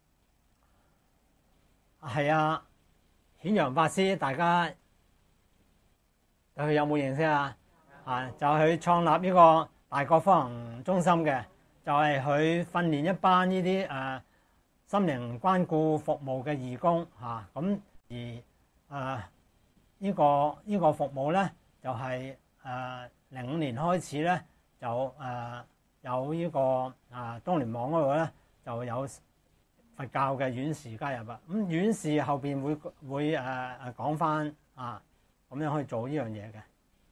係顯揚法師，大家對佢有冇認識就係佢創立呢個大覺方行中心嘅，就係佢訓練一班呢啲心靈關顧服務嘅義工咁而呢個服務咧就係05年開始咧就有呢個東聯網嗰度咧就有佛教嘅院士加入咁院士後邊會講翻咁樣可以做呢樣嘢嘅。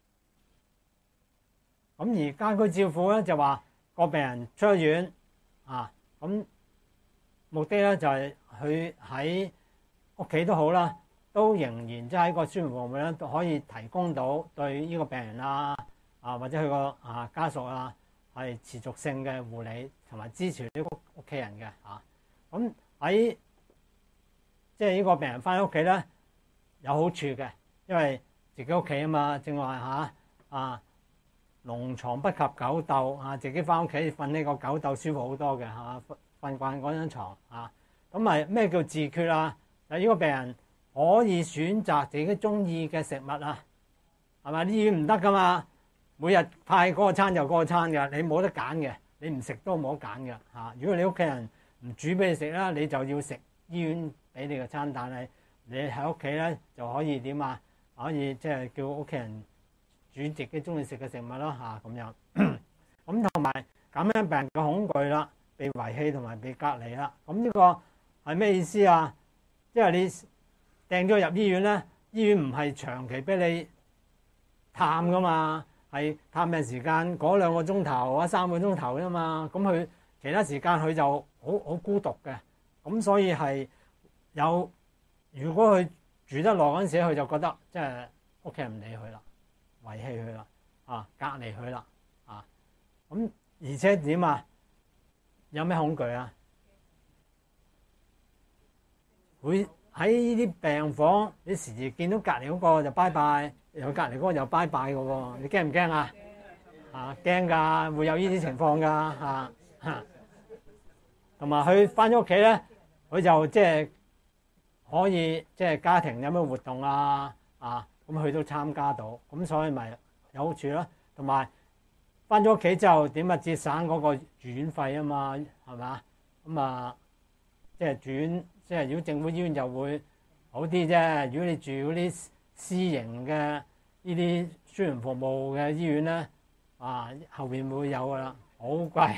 咁而家居照顧咧就話個病人出咗院咁目的咧就係佢喺屋企都好啦，都仍然即係喺個紓緩服務咧都可以提供到對呢個病人或者佢個家屬係持續性嘅護理同埋支持呢個屋企人嘅咁喺即係呢個病人翻屋企咧有好處嘅，因為自己屋企嘛，正話龍床不及狗竇自己翻屋企瞓呢個狗竇舒服好多嘅瞓慣嗰張床咁咪咩叫自決就呢個病人可以選擇自己中意嘅食物係咪？醫院唔得噶嘛，每日派嗰個餐就嗰個餐嘅，你冇得揀嘅，你唔食都冇得揀嘅如果你屋企人唔煮俾你食啦，你就要食醫院俾你嘅餐，但係你喺屋企咧就可以點可以即係叫屋企人煮自己中意食嘅食物咯咁樣咁同埋減輕病人嘅恐懼啦，被遺棄同埋被隔離啦。咁呢個係咩意思因為你掟咗入醫院咧，醫院唔係長期俾你探噶嘛，係探病時間嗰2個鐘頭或者3個鐘頭啫嘛。咁佢其他時間佢就好孤獨嘅，咁所以係有如果佢住得耐嗰陣時，佢就覺得即係屋企人唔理佢啦，遺棄佢啦隔離佢啦咁而且點有咩恐懼會喺呢啲病房，你時時見到隔離嗰個就拜拜，又隔離嗰個又拜拜嘅喎，你驚唔驚驚㗎，會有呢啲情況㗎同埋佢翻咗屋企咧，佢就即係可以即係家庭有咩活動咁佢都參加到，咁所以咪有好處咯。同埋翻咗屋企之後點節省嗰個住院費啊嘛，係嘛？咁即係住院，即係如果政府醫院就會好啲啫。如果你住嗰啲私營嘅呢啲紓緩服務嘅醫院咧，後邊會有噶啦，好貴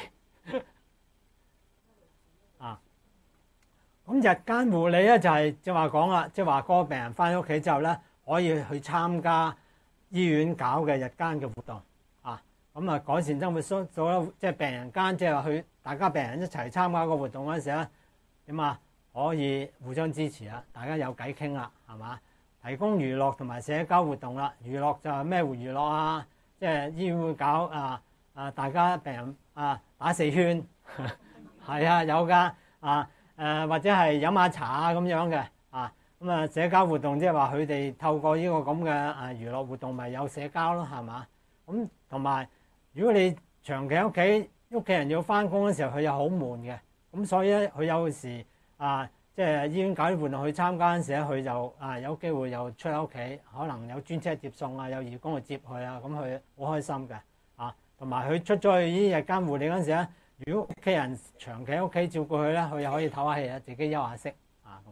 咁日間護理咧就係即係話講啦，即係話嗰個病人翻屋企之後咧，可以去參加醫院搞嘅日間嘅活動咁改善生活質素，即係病人間即係話去大家病人一齊參加個活動嗰陣時咧，點可以互相支持大家有偈傾啦，係嘛？提供娛樂同埋社交活動啦，娛樂就係咩娛樂即係醫院會搞大家病人打4圈，係有㗎或者係飲下茶咁樣嘅咁社交活動即係話佢哋透過呢個咁嘅娛樂活動咪有社交咯，係嘛？咁同埋如果你長期喺屋企人要翻工嘅時候，佢又好悶嘅，咁所以咧佢有時即係醫院搞啲活動去參加嗰陣時咧，佢就有機會又出喺屋企，可能有專車接送啊，有義工去接佢啊，咁佢好開心嘅同埋佢出咗去呢日間護理嗰陣時咧，如果屋企人長期喺屋企照顧佢咧，佢又可以唞下氣啊，自己休下息咁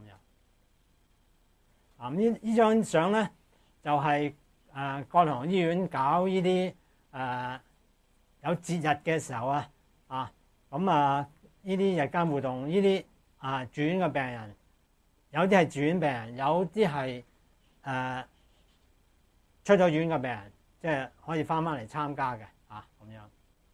樣。呢張相咧就係觀塘醫院搞呢啲有節日嘅時候呢啲日間活動，呢啲住院嘅病人，有啲係住院病人，有啲係出咗院嘅病人，即係可以翻嚟參加嘅咁樣。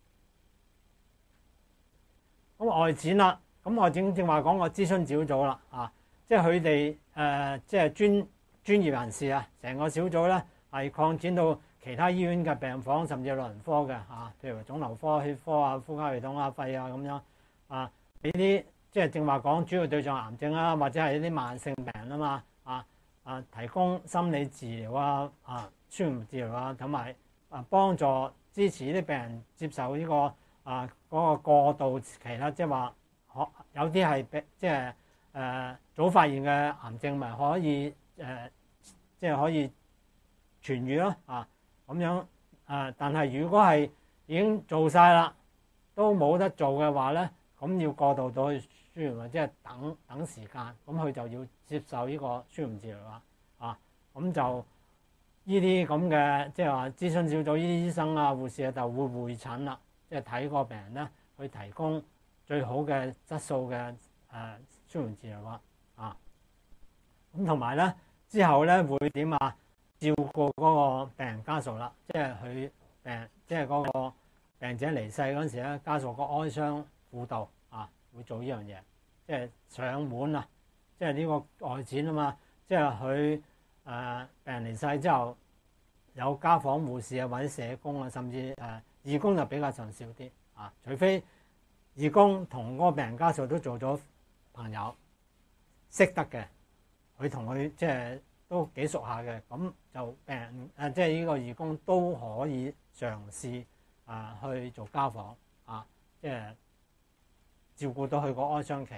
咁外展啦，咁外展正話講個諮詢小組啦即係佢哋即係專業人士成個小組咧係擴展到其他醫院嘅病房，甚至係老人科嘅譬如腫瘤科、血科呼吸系統肺咁樣呢啲即係正話講主要對象癌症或者係一啲慢性病提供心理治療舒緩治療同埋幫助支持啲病人接受呢個嗰個過渡期啦，即係話有啲係即係早發現嘅癌症咪可以即係可以痊癒咯咁樣但係如果係已經做晒啦，都冇得做嘅話咧，咁要過渡到去舒緩或者係等時間，咁佢就要接受呢個舒緩治療啦咁就呢啲咁嘅即係話諮詢小組呢啲醫生護士就會會診啦，即係睇個病人咧，去提供最好嘅質素嘅舒緩治療咁同埋咧之後咧會點照顧嗰個病人家屬啦，即係佢即係嗰個病者離世嗰陣時咧，家屬個哀傷輔導會做呢樣嘢，即係上門即係呢個外展嘛，即係佢病人離世之後有家訪護士或者社工甚至義工就比較上少啲除非義工同嗰個病人家屬都做咗朋友，識得嘅，佢同佢即係都幾熟下嘅，咁就病人即係呢個義工都可以嘗試去做家訪即係照顧到佢個哀傷期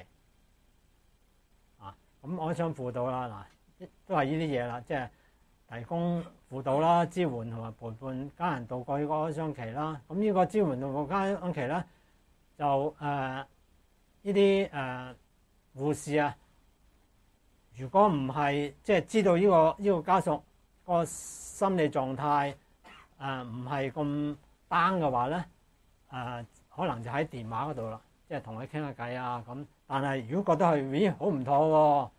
咁哀傷輔導啦都係呢啲嘢啦，即係提供輔導啦、支援同埋陪伴家人度過呢個哀傷期啦。咁呢個支援度過家傷期咧，就呢啲護士如果唔係即係知道呢個家屬個心理狀態唔係咁 down 嘅話咧，可能就喺電話嗰度啦，即係同佢傾下偈咁。但係如果覺得佢咦好唔妥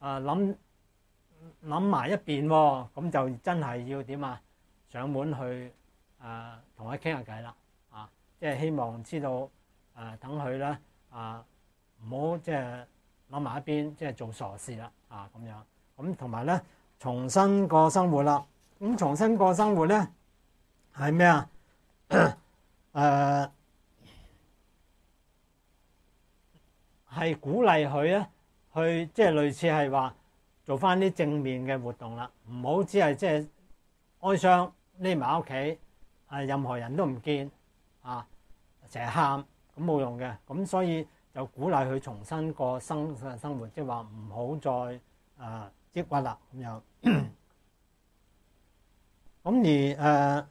諗埋一邊咁就真係要點上門去同佢傾下偈啦即係希望知道等佢咧唔好即係諗埋一邊，即係做傻事啦咁樣。咁同埋咧重新過生活啦。咁重新過生活咧係咩係鼓勵佢咧去即係類似係話做翻啲正面嘅活動啦，唔好只係即係哀傷匿埋喺屋企任何人都唔見成日喊咁冇用嘅。咁所以就鼓勵佢重新過生活，即係話唔好再抑鬱啦咁樣。咁而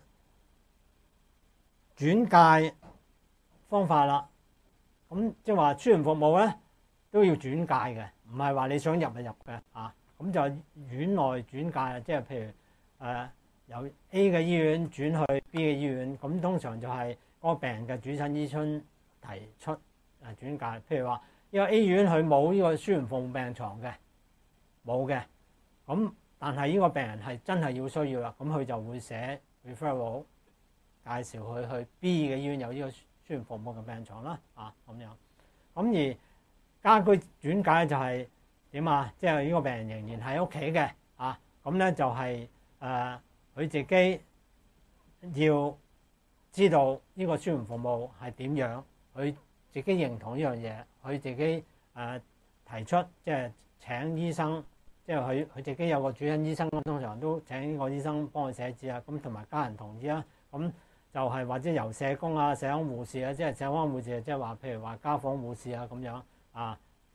轉介方法啦，咁即係話舒緩服務咧都要轉介嘅，唔係話你想入就入嘅咁就院內轉介，即係譬如由 A 嘅醫院轉去 B 嘅醫院，咁通常就係嗰個病人嘅主診醫生提出轉介。譬如話呢個 A 院佢冇呢個舒緩服務病床嘅，冇嘅，咁但係呢個病人係真係要需要啦，咁佢就會寫 referral 介紹佢去 B 嘅醫院有呢個舒緩服務嘅病床啦咁樣。咁而家居轉介就係點即係呢個病人仍然喺屋企嘅咁咧就係佢自己要知道呢個舒緩服務係點樣，佢自己認同呢樣嘢，佢自己提出即係請醫生，即係佢自己有個主診醫生，通常都請呢個醫生幫佢寫字咁同埋家人同意咁就係或者由社工社工護士即係社工護士，即係話譬如話家訪護士咁樣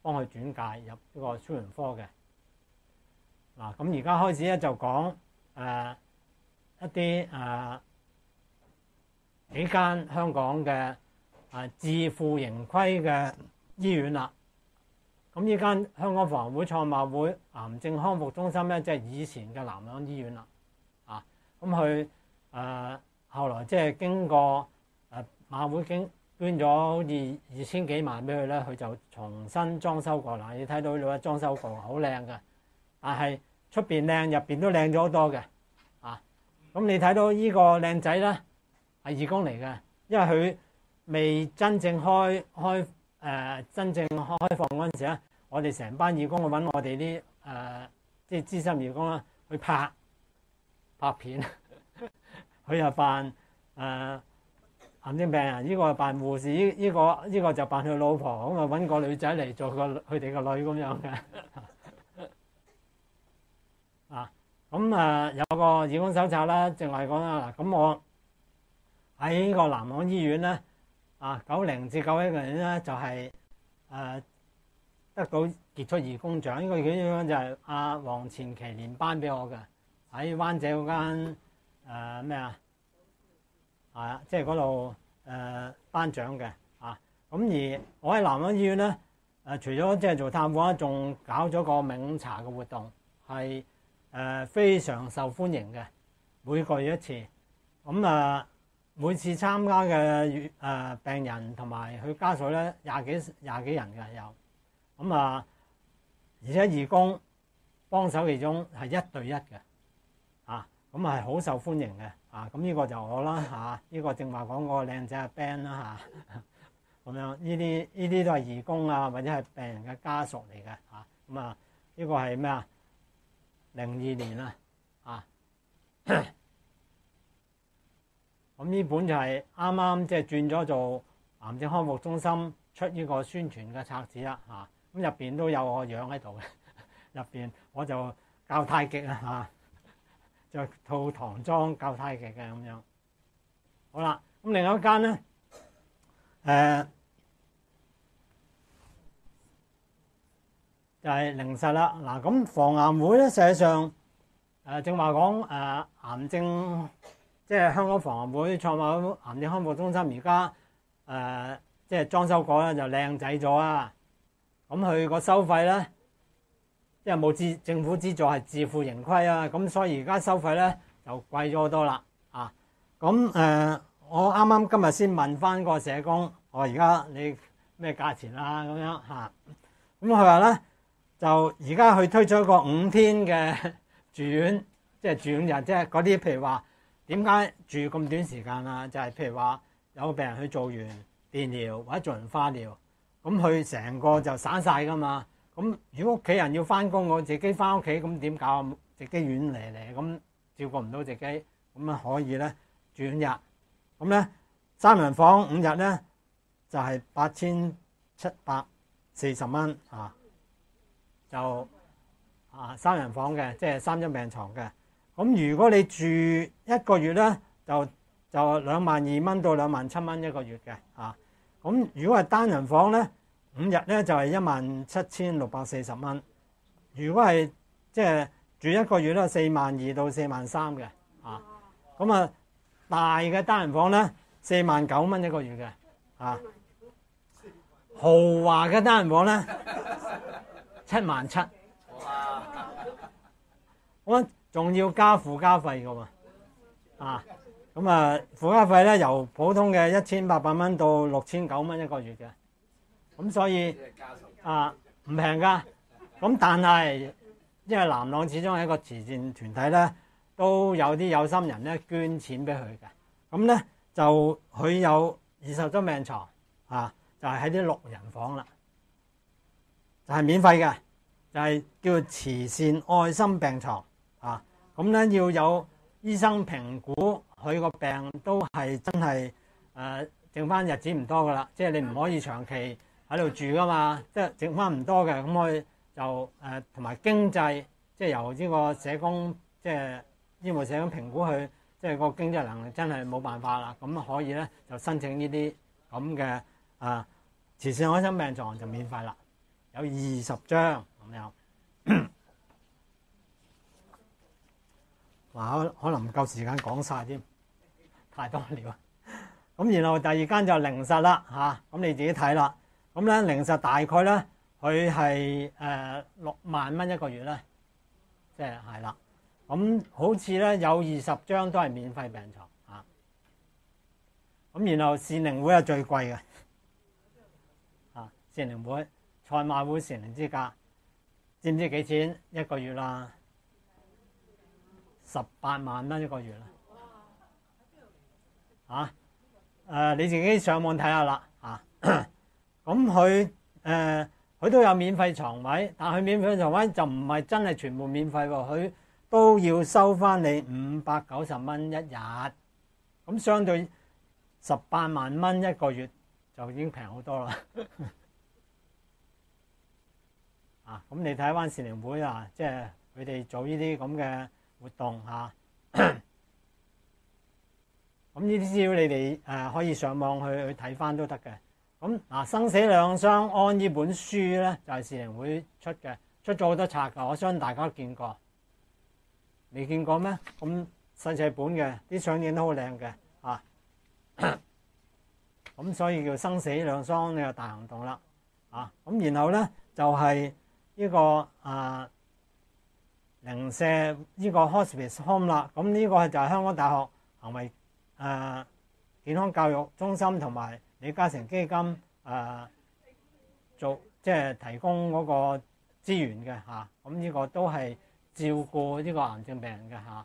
幫佢轉介入呢個輸卵科嘅。嗱，咁而家開始咧就講一啲幾間香港嘅自負盈虧嘅醫院啦。咁呢間香港房會創貿會癌症康復中心咧，即係以前嘅南洋醫院啦。咁佢後來即係經過馬會捐咗好似2000幾萬俾佢咧，佢就重新裝修過啦。你睇到呢個裝修過好靚嘅，但係出邊靚，入邊都靚咗好多嘅。咁你睇到呢個靚仔咧係義工嚟嘅，因為佢未真正真正開放嗰陣時咧，我哋成班義工去揾我哋啲即係資深義工啦，去拍片。佢又扮癌症病人，呢個係扮護士，呢個就扮佢老婆，咁啊揾個女仔嚟做佢哋個女咁樣嘅。有個義工手冊啦，淨係講啦嗱，咁我喺呢個南洋醫院咧90至91年咧就係得到傑出義工獎，呢個義工獎就係阿黃錢其年頒俾我嘅，喺灣仔嗰間即係嗰度頒獎嘅。咁而我喺南洋醫院咧除咗即係做探訪，仲搞咗個茗茶嘅活動，係非常受歡迎嘅，每個月一次。咁每次參加嘅病人同埋佢家屬咧廿幾人嘅有。咁而且義工幫手其中係1對1嘅。咁係好受歡迎嘅。咁呢個就我啦。呢個正話講個靚仔阿 Ben 啦。咁樣呢啲都係義工或者係病人嘅家屬嚟嘅。咁呢個係咩啊？02年啦。咁呢本就係啱啱即係轉咗做癌症康復中心出呢個宣傳嘅冊子啦。咁入邊都有我樣喺度嘅。入邊我就教太極着套唐裝教太極嘅咁樣。好啦，咁另外一間咧就係靈實啦。嗱，咁防癌會咧，實際上正話講癌症，即係香港防癌會創貿癌症康復中心，而家即係裝修過咧就靚仔咗啊！咁佢個收費咧，因為冇政府資助，係自負盈虧啊，咁所以而家收費咧就貴咗好多啦。咁我啱啱今日先問翻個社工，我而家你咩價錢啊？咁樣咁佢話咧就而家佢推出一個5天嘅住院，即係住院日，即係嗰啲譬如話點解住咁短時間啊？就係譬如話有個病人去做完電療或者做完化療，咁佢成個就散晒噶嘛。咁如果屋企人要翻工，我自己翻屋企，咁點搞？自己遠嚟咁照顧唔到自己，咁可以咧住院日。咁咧3人房5日咧就係8740蚊就3人房嘅，即係3張病床嘅。咁如果你住1個月咧，就22,000蚊到27,000蚊1個月嘅。咁如果係單人房咧，5日咧就係17,640蚊。如果係即係住1個月咧，42,000到43,000嘅。咁大嘅單人房咧，49,000蚊1個月嘅。豪華嘅單人房咧，77,000。咁仲要加附加費嘅喎。咁附加費咧由普通嘅1,800蚊到6,900蚊1個月嘅。咁所以唔平㗎。咁但係因為南朗始終係一個慈善團體咧，都有啲有心人咧捐錢俾佢嘅。咁咧就佢有20張病床，就係喺啲6人房啦，就係免費嘅，就係叫做慈善愛心病床。咁咧要有醫生評估佢個病都係真係剩翻日子唔多噶啦，即係你唔可以長期喺度住噶嘛，即係剩翻唔多嘅。咁我就同埋經濟，即係由呢個社工，即係醫務社工評估佢，即係個經濟能力真係冇辦法啦。咁可以咧就申請呢啲咁嘅慈善愛心病床就免費啦。 有20章咁樣。可能唔夠時間講晒添，太多了。咁然後第二間就靈實啦嚇，咁你自己睇啦。咁咧靈實大概咧，佢係6萬蚊一個月咧，即係啦。咁好似咧有20張都係免費病床嚇。咁然後善靈會係最貴嘅嚇，善靈會賽馬會善靈之家，知唔知幾錢一個月啦？18萬蚊一個月啦嚇。你自己上網睇下啦嚇。咁佢都有免費床位，但佢免費床位就唔係真係全部免費喎，佢都要收翻你590蚊一日。咁相對18萬蚊一個月就已經平好多啦。咁你睇翻善靈會啊，即係佢哋做呢啲咁嘅活動嚇。咁呢啲資料你哋可以上網去睇翻都得嘅。咁生死兩相安呢本書咧就係善靈會出嘅，出咗好多冊㗎，我相信大家都見過。未見過咩？咁細細本嘅，啲相影都好靚嘅啊。咁所以叫生死兩相安呢個大行動啦。咁然後咧就係呢個靈舍呢個 Hospice Home 啦。咁呢個就係香港大學行為健康教育中心同埋李嘉誠基金即係提供嗰個資源嘅嚇。咁呢個都係照顧呢個癌症病人嘅嚇。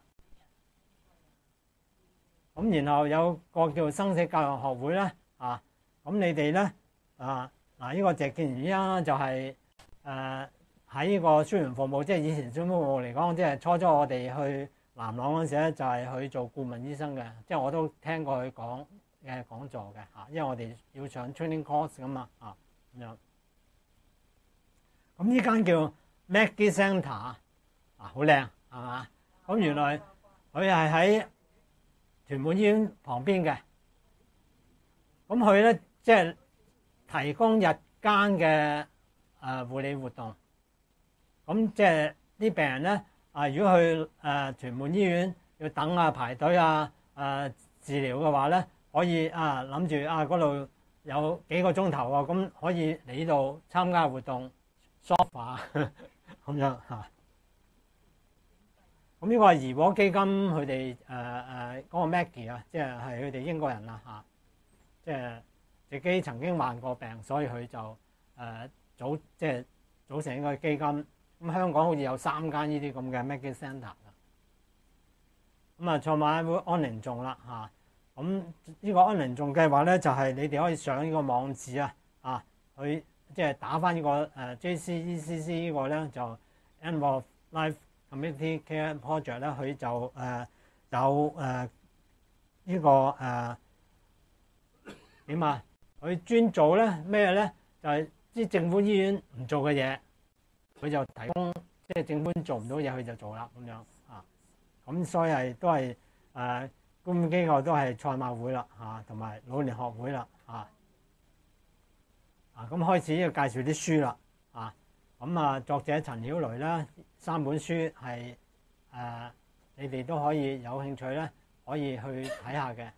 咁然後有個叫生死教育學會咧咁你哋咧呢個謝建源醫生就係喺呢個輸援服務，即係以前輸援服務嚟講，即係初初我哋去南朗嗰陣時咧，就係去做顧問醫生嘅，即係我都聽過佢講座嘅嚇，因為我哋要上 training course 咁嘛咁樣。咁呢間叫 Maggie Centre 好靚係嘛？咁原來佢係喺屯門醫院旁邊嘅。咁佢咧即係提供日間嘅護理活動。咁即係啲病人咧如果去屯門醫院要等排隊治療嘅話咧，可以諗住嗰度有幾個鐘頭喎，咁可以嚟呢度參加活動 sofa 咁樣嚇。咁呢個係怡和基金佢哋嗰個 Maggie即係佢哋英國人啦嚇，即係自己曾經患過病，所以佢就組成一個基金。咁香港好似有3間呢啲咁嘅 Maggie Centre。咁賽馬會安寧頌啦嚇。咁呢個安寧頌計劃咧，就係你哋可以上呢個網址去即係打翻呢個JCECC 呢個咧，就 End of Life Community Care Project 咧，佢就有呢個點佢專做咧咩咧？就係啲政府醫院唔做嘅嘢，佢就提供，即係政府做唔到嘢，佢就做啦咁樣咁所以都係公務機構都係賽馬會啦同埋老年學會啦咁開始要介紹啲書啦咁作者陳曉雷啦，3本書係你哋都可以有興趣咧，可以去睇下嘅。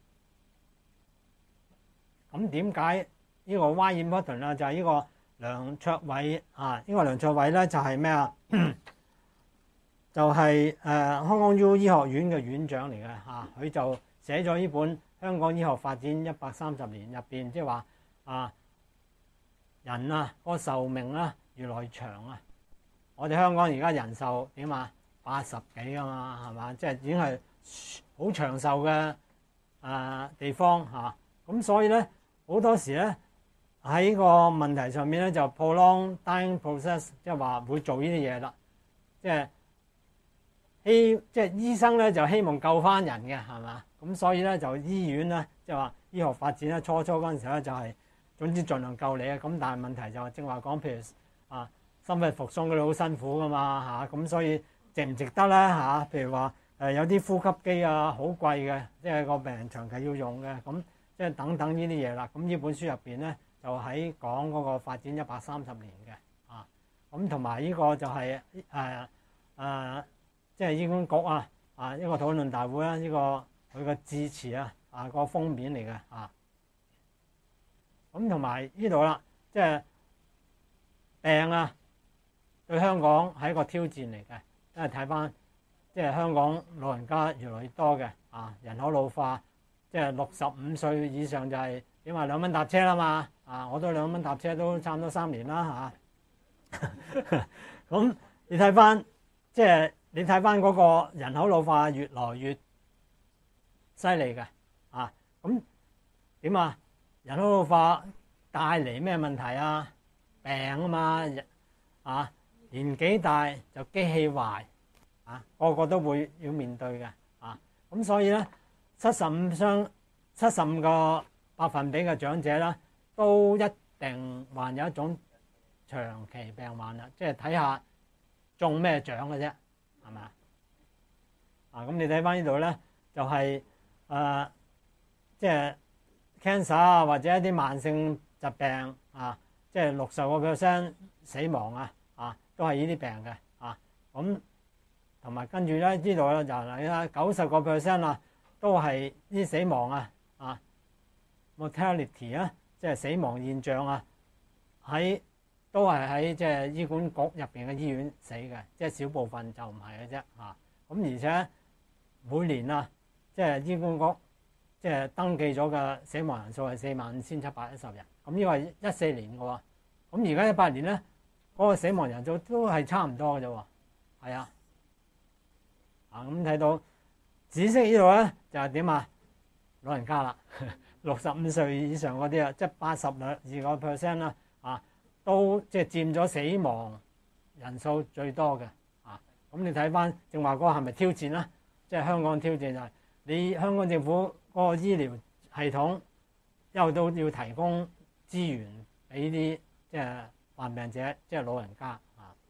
咁點解呢個 Why Important 啦？就係呢個梁卓偉呢個梁卓偉咧就係咩就係香港 U 醫學院嘅院長嚟嘅佢就寫咗呢本《香港醫學發展130年》入邊，即係話人個壽命越來越長我哋香港而家人壽點80幾啊嘛，係嘛？即係已經係好長壽嘅地方咁所以咧好多時咧喺個問題上面咧就 prolong dying process， 即係話會做呢啲嘢啦，即係醫生咧就希望救翻人嘅係嘛？咁所以咧就醫院咧即係話醫學發展咧初嗰陣時咧就係總之盡量救你咁，但係問題就係正話講，譬如心肺復甦嗰度好辛苦噶嘛咁所以值唔值得咧譬如話有啲呼吸機好貴嘅，即係個病人長期要用嘅，咁即係等等呢啲嘢啦。咁呢本書入邊咧就喺講嗰個發展130年嘅咁同埋呢個就係即係醫管局一個討論大會啦，呢個佢個致辭個封面嚟嘅咁同埋呢度啦，即係病對香港係一個挑戰嚟嘅，因為睇翻即係香港老人家越來越多嘅人口老化，即係65歲以上就係點話2蚊搭車啦嘛我都2蚊搭車都差唔多3年啦咁你睇翻即係你睇翻嗰個人口老化越來越犀利嘅咁點人口老化帶嚟咩問題病嘛年紀大就機器壞個個都會要面對嘅咁所以咧75個百分比嘅長者咧都一定患有一種長期病患啦，即係睇下中咩獎嘅啫，係咪咁你睇翻呢度咧就係即係 cancer 或者一啲慢性疾病即係60% 死亡都係呢啲病嘅咁同埋跟住咧呢度咧就係90% 都係啲死亡mortality 即係死亡現象都係喺即係醫管局入邊嘅醫院死嘅，即係少部分就唔係嘅啫咁而且每年即係醫管局即係登記咗嘅死亡人數係45,710人，咁呢個係14年嘅喎，咁而家18年咧嗰個死亡人數都係差唔多嘅啫喎，係咁睇到紫色呢度咧就係點老人家啦，65歲以上嗰啲即係82% 啦都即係佔咗死亡人數最多嘅咁你睇翻正話嗰個係咪挑戰啦？即係香港挑戰就係你香港政府嗰個醫療系統一路都要提供資源俾啲即係患病者，即係老人家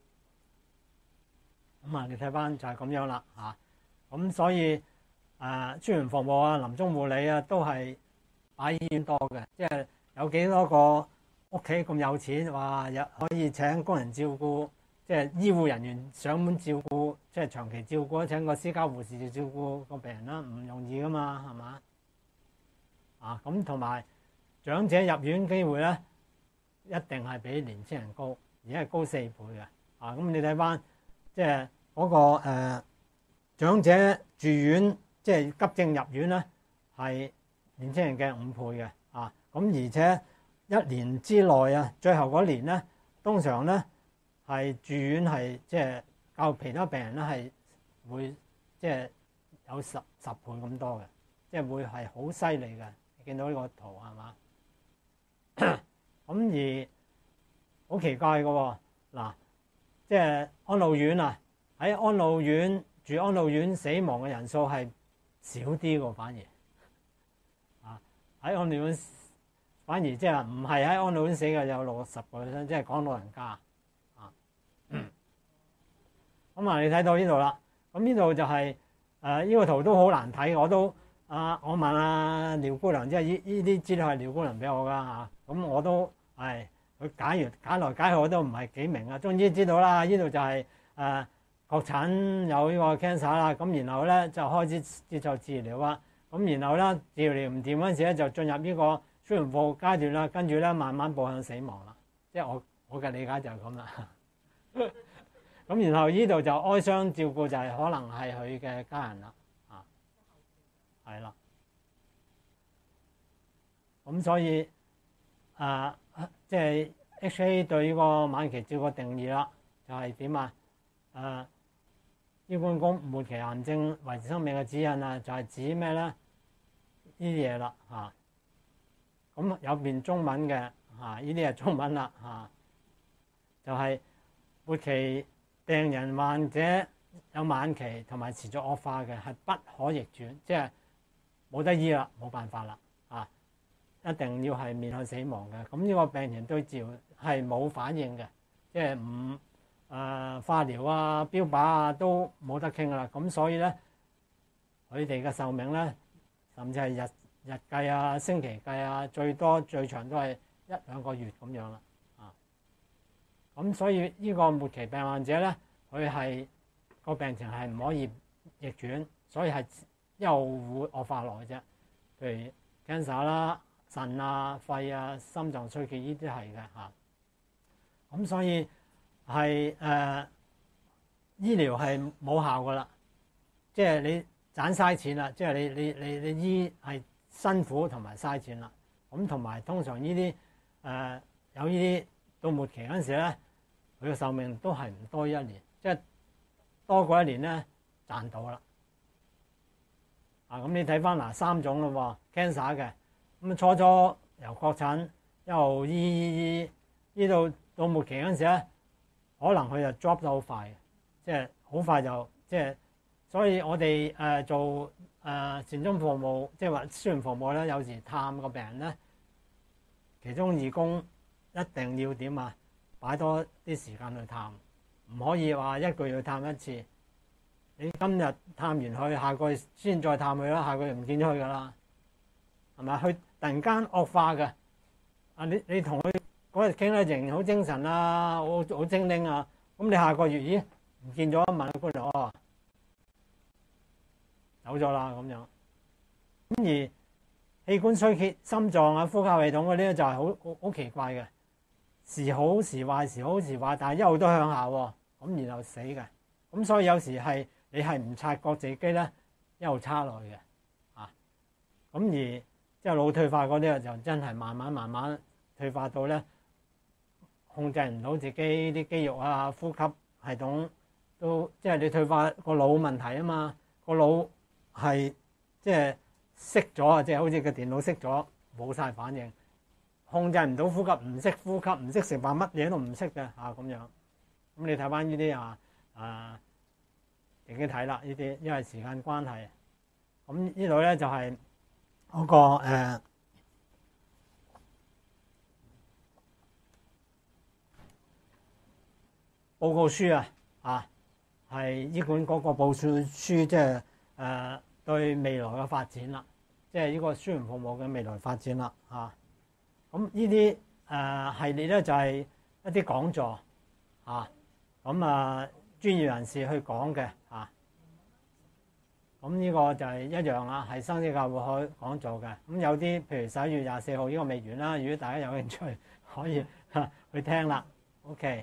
咁你睇翻就係咁樣啦咁所以專員服務臨終護理都係擺醫院多嘅，即係有幾多個屋企咁有錢，哇！可以請工人照顧，即係醫護人員上門照顧，即係長期照顧，請個私家護士照顧個病人啦，唔容易噶嘛，係嘛？咁同埋長者入院機會咧，一定係比年輕人高，而家係高4倍嘅。咁你睇翻即係嗰個長者住院，即係急症入院咧，係年輕人嘅5倍嘅。咁而且一年之內最後嗰年咧，通常咧係住院係即係較其他病人咧係會即係有十倍咁多嘅，即係會係好犀利嘅。你見到呢個圖係嘛？咁而好奇怪嘅喎，即係安老院喺安老院住安老院死亡嘅人數係少啲嘅，反而喺安老院。反而即係唔係喺安老院死嘅有60%，即係講老人家咁你睇到呢度啦。咁呢度就係呢個圖都好難睇，我都我問廖姑娘，即係呢啲資料係廖姑娘俾我噶咁我都係佢解來解去我都唔係幾明終於知道啦，呢度就係確診有呢個 cancer 啦，咁然後咧就開始接受治療咁然後咧治療唔掂嗰陣時咧就進入呢個輸完服階段啦，跟住咧慢慢步向死亡啦，即係我嘅理解就係咁啦。咁然後呢度就哀傷照顧就係可能係佢嘅家人啦，係啦。咁所以即係 HA 對呢個晚期照顧定義啦，就係點醫管局末期癌症維持生命嘅指引就係指咩咧？呢啲嘢啦咁有變中文嘅呢啲係中文啦就係末期病人患者有晚期同埋持續惡化嘅係不可逆轉，即係冇得醫啦，冇辦法啦一定要係面向死亡嘅。咁呢個病人對治療係冇反應嘅，即係唔化療標靶都冇得傾啦。咁所以咧，佢哋嘅壽命咧，甚至係日計星期計最多最長都係1-2個月咁樣啦咁咁所以呢個末期病患者咧，佢係個病情係唔可以逆轉，所以係一路會惡化落去啫。譬如 cancer 啦、腎啊、肺啊、心臟衰竭呢啲係嘅嚇。咁所以係醫療係冇效噶啦，即係你盞嘥錢啦，即係你醫係辛苦同埋嘥錢啦。咁同埋通常呢啲有呢啲到末期嗰陣時咧，佢嘅壽命都係唔多一年，即係多過一年咧賺到啦。咁你睇翻嗱3種咯喎 ，cancer 嘅咁初初由確診一路醫到末期嗰陣時咧，可能佢就 drop 得好快，即係好快就即係，所以我哋做善終服務，即係話紓緩服務咧，有時探個病人咧，其中義工一定要點啊，擺多啲時間去探，唔可以話一個月去探一次。你今日探完佢，下個月先再探佢啦，下個月唔見咗佢噶啦，係咪？佢突然間惡化嘅，你同佢嗰日傾得仍好精神啊，好精靈啊，咁你下個月咦唔見咗，問佢就哦走咗啦咁樣。咁而器官衰竭、心臟啊、呼吸系統嗰啲咧就係好奇怪嘅，時好時壞，時好時壞，但係一路都向下喎，咁然後死嘅。咁所以有時係你係唔察覺自己咧一路差落去嘅，咁而即係腦退化嗰啲就真係慢慢退化到咧控制唔到自己啲肌肉啊、呼吸系統都即係你退化個腦問題啊嘛，個腦係即係熄咗啊，即係好似個電腦熄咗冇晒反應，控制唔到呼吸，唔識呼吸，唔識食飯，乜嘢都唔識嘅咁樣。咁你睇翻呢啲自己睇啦，呢啲因為時間關係。咁呢度咧就係嗰個報告書係醫管局個報告書，即係對未來嘅發展啦，即係呢個紓緩服務嘅未來發展啦咁呢啲系列咧就係一啲講座專業人士去講嘅咁呢個就係一樣啦，係生死教會開講座嘅。咁有啲譬如11月24號呢個未完啦，如果大家有興趣可以去聽啦。OK。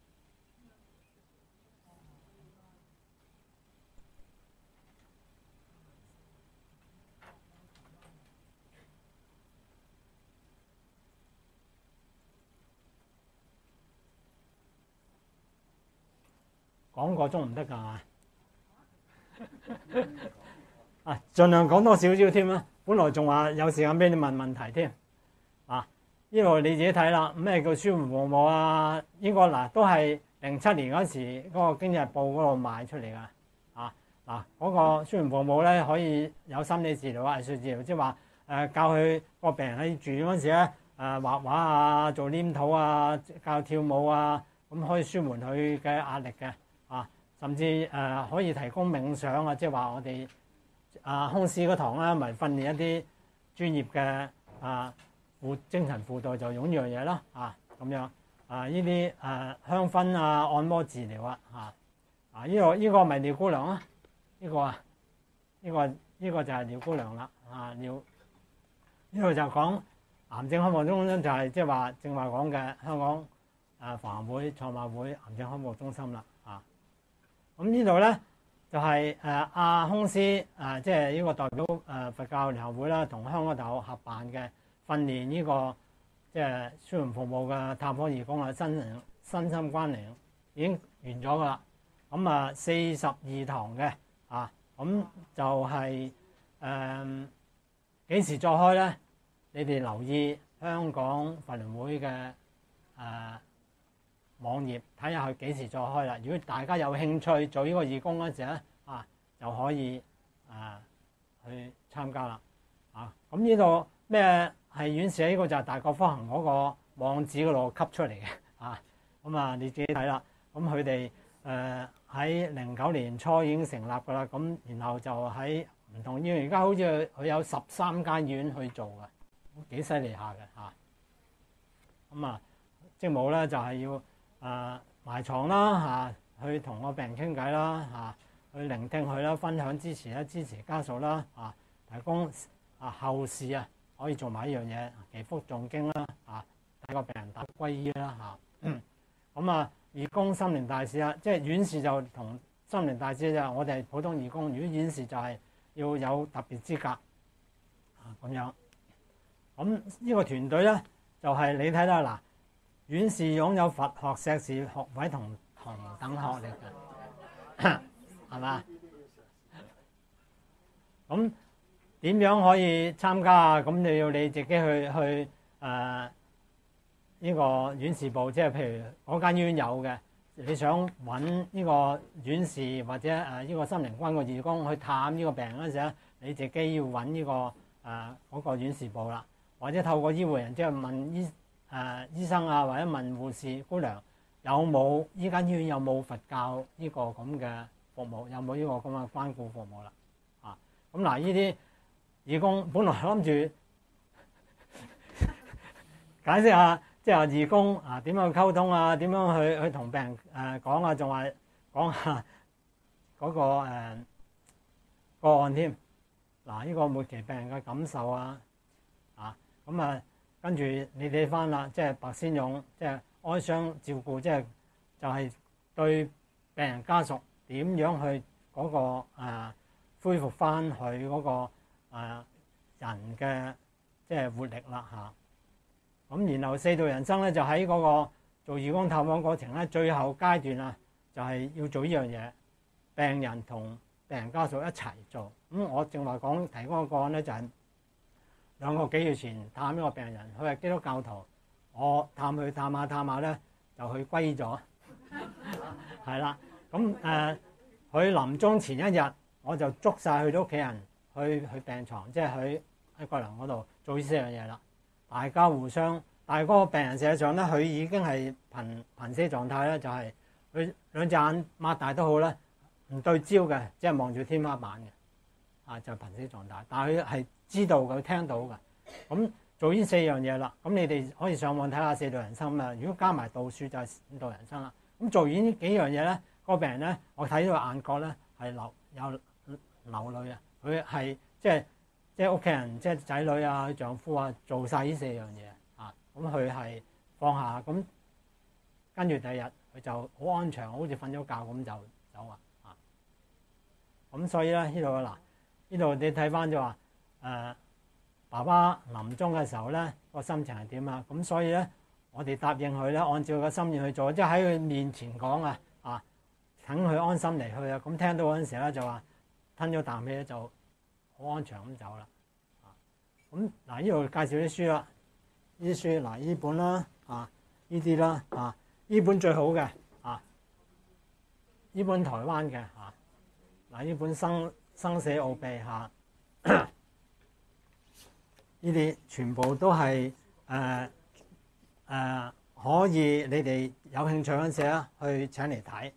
講個鐘唔得㗎嘛？盡量講多少少添啦。本來仲話有時間俾你問問題添。呢度你自己睇啦。咩叫紓緩服務啊？呢個都係07年嗰時嗰個經濟日報嗰度賣出嚟㗎。嗰個紓緩服務咧可以有心理治療、藝術治療，即係話教佢個病人喺住院嗰時咧畫畫啊、做黏土啊、教跳舞啊，咁可以舒緩佢嘅壓力嘅。甚至可以提供冥想啊，即係話我哋空師嗰堂咧，咪訓練一啲專業嘅精神輔導，就用呢樣嘢咯咁樣呢啲香薰按摩治療呢個咪廖姑娘啊，呢個就係廖姑娘啦呢度就講癌症康復中心，就係即係話正話講嘅香港防癌會創辦會癌症康復中心啦咁呢度咧就係空師即係呢個代表佛教聯合會啦，同香港大學合辦嘅訓練呢個即係紓緩服務嘅探訪義工身心關靈已經完咗噶啦。咁42堂嘅咁就係幾時再開咧？你哋留意香港佛聯會嘅網頁睇下佢幾時再開啦。如果大家有興趣做呢個義工嗰陣時咧就可以去參加啦咁呢度咩係院舍？呢個就係大覺方行嗰個網址嗰度吸出嚟嘅咁你自己睇啦。咁佢哋喺09年初已經成立噶啦，咁然後就喺唔同醫院，而家好似佢有13間醫院去做嘅，幾犀利下嘅咁職務咧就係要埋床啦去同個病人傾偈啦去聆聽佢啦，分享支持家屬啦提供後事可以做埋一樣嘢，祈福誦經啦睇個病人打歸依啦咁義工心靈大使即係院士就同心靈大使就我哋係普通義工，如果院士就係要有特別資格咁樣。咁呢個團隊咧就係你睇啦嗱，院士擁有佛學碩士學位同等學歷嘅，係嘛？咁點樣可以參加啊？咁你要你自己去呢個院士部，即係譬如嗰間醫院有嘅，你想揾呢個院士或者呢個心靈關顧義工去探呢個病人嗰陣時咧，你自己要揾呢個嗰個院士部啦，或者透過醫護人即係問醫生或者問護士姑娘有冇依間醫院有冇佛教呢個咁嘅服務，有冇呢個咁嘅關顧服務啦咁嗱，呢啲義工本來諗住解釋下，即係話義工點樣去溝通點樣去同病人講仲話講下嗰個個案添嗱，呢個末期病人嘅感受咁跟住你哋翻啦，即係白先勇，即係哀傷照顧，即係就係對病人家屬點樣去嗰個恢復翻佢嗰個人嘅即係活力啦咁然後四道人生咧就喺嗰個做義工探訪過程咧，最後階段就係要做呢樣嘢，病人同病人家屬一齊做。咁我正話提供個案咧就係2個幾月前探呢個病人，佢係基督教徒，我探下咧就去歸咗，係啦。咁佢臨終前一日，我就捉晒佢啲屋企人去病床，即係喺桂林嗰度做呢4樣嘢啦。大家互相，但係嗰個病人實際上咧，佢已經係瀕死狀態咧，就係佢兩隻眼擘大都好咧，唔對焦嘅，即係望住天花板嘅，就瀕死狀態。但係佢係知道佢聽到嘅。咁做呢4樣嘢啦，咁你哋可以上網睇下4道人生啊。如果加埋道書就係5道人生啦。咁做完呢幾樣嘢咧，個病人咧，我睇到眼角咧係有流淚啊。佢係即係屋企人，即係仔女丈夫做晒呢4樣嘢咁佢係放下，咁跟住第二日佢就好安詳，好似瞓咗覺咁就走咁所以咧呢度嗱，呢度你睇翻就話爸爸臨終嘅時候咧個心情係點咁所以咧我哋答應佢咧，按照佢個心意去做，即係喺佢面前講等佢安心離去咁聽到嗰陣時咧就話吞咗啖氣就好安詳咁走啦。咁嗱，呢度介紹啲書啦，呢啲書嗱，呢本啦呢啲啦呢本最好嘅呢本台灣嘅嗱，呢本生死奧秘呢啲全部都係可以你哋有興趣嗰陣時去請嚟睇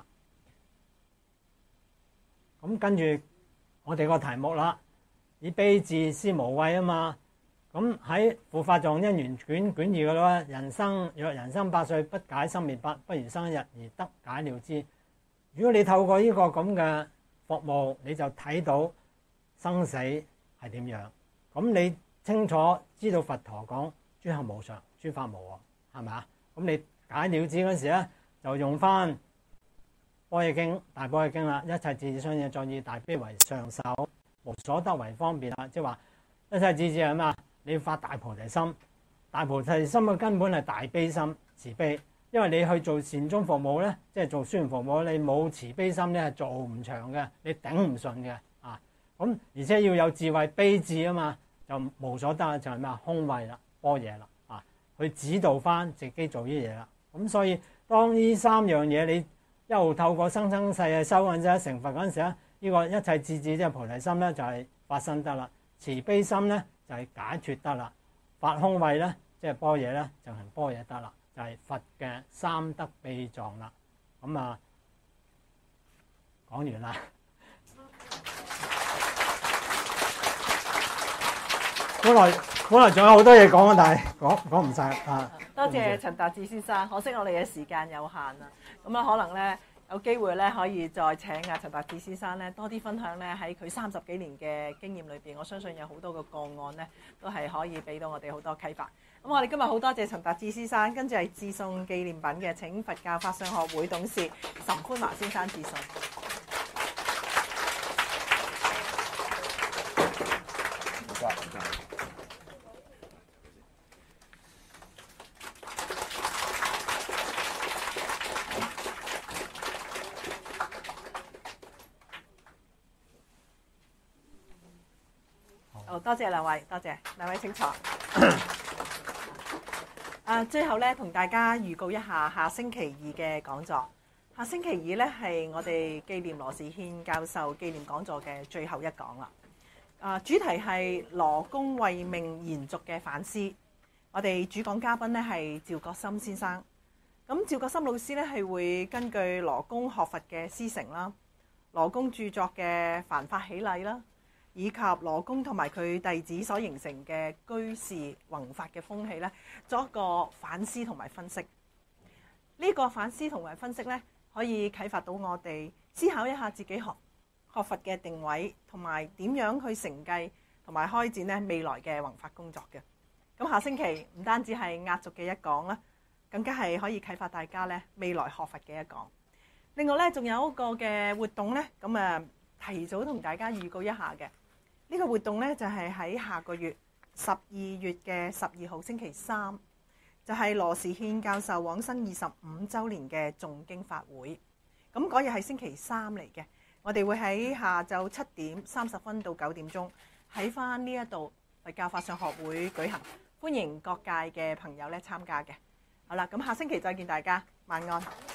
咁跟住我哋個題目啦，以悲智思無畏嘛。咁喺護法藏因緣卷2嘅啦，若人生8歲不解生滅法，不如生1日而得解了之。如果你透過呢個咁嘅服務，你就睇到生死係點樣。咁你清楚知道佛陀講諸行無常，諸法無我，係咪啊？咁你解了知嗰時咧，就用翻般若經、大般若經啦，一切智智相應，作意大悲為上首，無所得為方便啦。即係話一切智智係咩？你要發大菩提心，大菩提心嘅根本係大悲心、慈悲。因為你去做善終服務咧，即係做宣傳服務，你冇慈悲心咧係做唔長嘅，你頂唔順嘅咁而且要有智慧悲智嘛，就無所得就係咩空慧啦、般若啦去指導翻自己做呢嘢啦。咁所以當呢3樣嘢你一路透過生生世世修嗰陣時成佛嗰陣時咧，呢個一切智智即係菩提心咧就係發生得啦，慈悲心咧就係解脫得啦，發空慧咧即係般若咧就係般若得啦，就係佛嘅3德秘藏啦。咁講完啦。本來仲有好多嘢講，但係講唔晒多謝陳達志先生，可惜我哋嘅時間有限啦。咁啊，可能咧有機會咧可以再請啊陳達志先生咧多啲分享咧喺佢30幾年嘅經驗裏邊，我相信有好多個個案咧都係可以俾到我哋好多啟發。咁我哋今日好多謝陳達志先生，跟住係致送紀念品嘅，請佛教法相學會董事岑寬華先生致送。好，多謝兩位，多謝兩位請坐。最後咧，同大家預告一下下星期二嘅講座。下星期二咧係我哋紀念羅士軒教授紀念講座嘅最後一講啦。主題係羅公為命延續嘅反思。我哋主講嘉賓咧係趙國深先生。咁趙國深老師咧係會根據羅公學佛嘅師承啦，羅公著作嘅凡法喜禮啦，以及羅公同埋佢弟子所形成嘅居士弘法嘅風氣咧，作一個反思同埋分析。呢個反思同埋分析咧，可以啟發到我哋思考一下自己學佛嘅定位，同埋點樣去承繼同埋開展咧未來嘅弘法工作嘅。咁下星期唔單止係壓軸嘅一講啦，更加係可以啟發大家咧未來學佛嘅一講。另外咧，仲有一個嘅活動咧，咁提早同大家預告一下嘅。呢個活動咧就係喺下個月12月嘅12號星期三，就係羅士軒教授往生25週年嘅誦經法會。咁嗰日係星期三嚟嘅，我哋會喺下晝7點30分到9點鐘喺翻呢一度佛教法相學會舉行，歡迎各界嘅朋友咧參加嘅。好啦，咁下星期再見大家，晚安。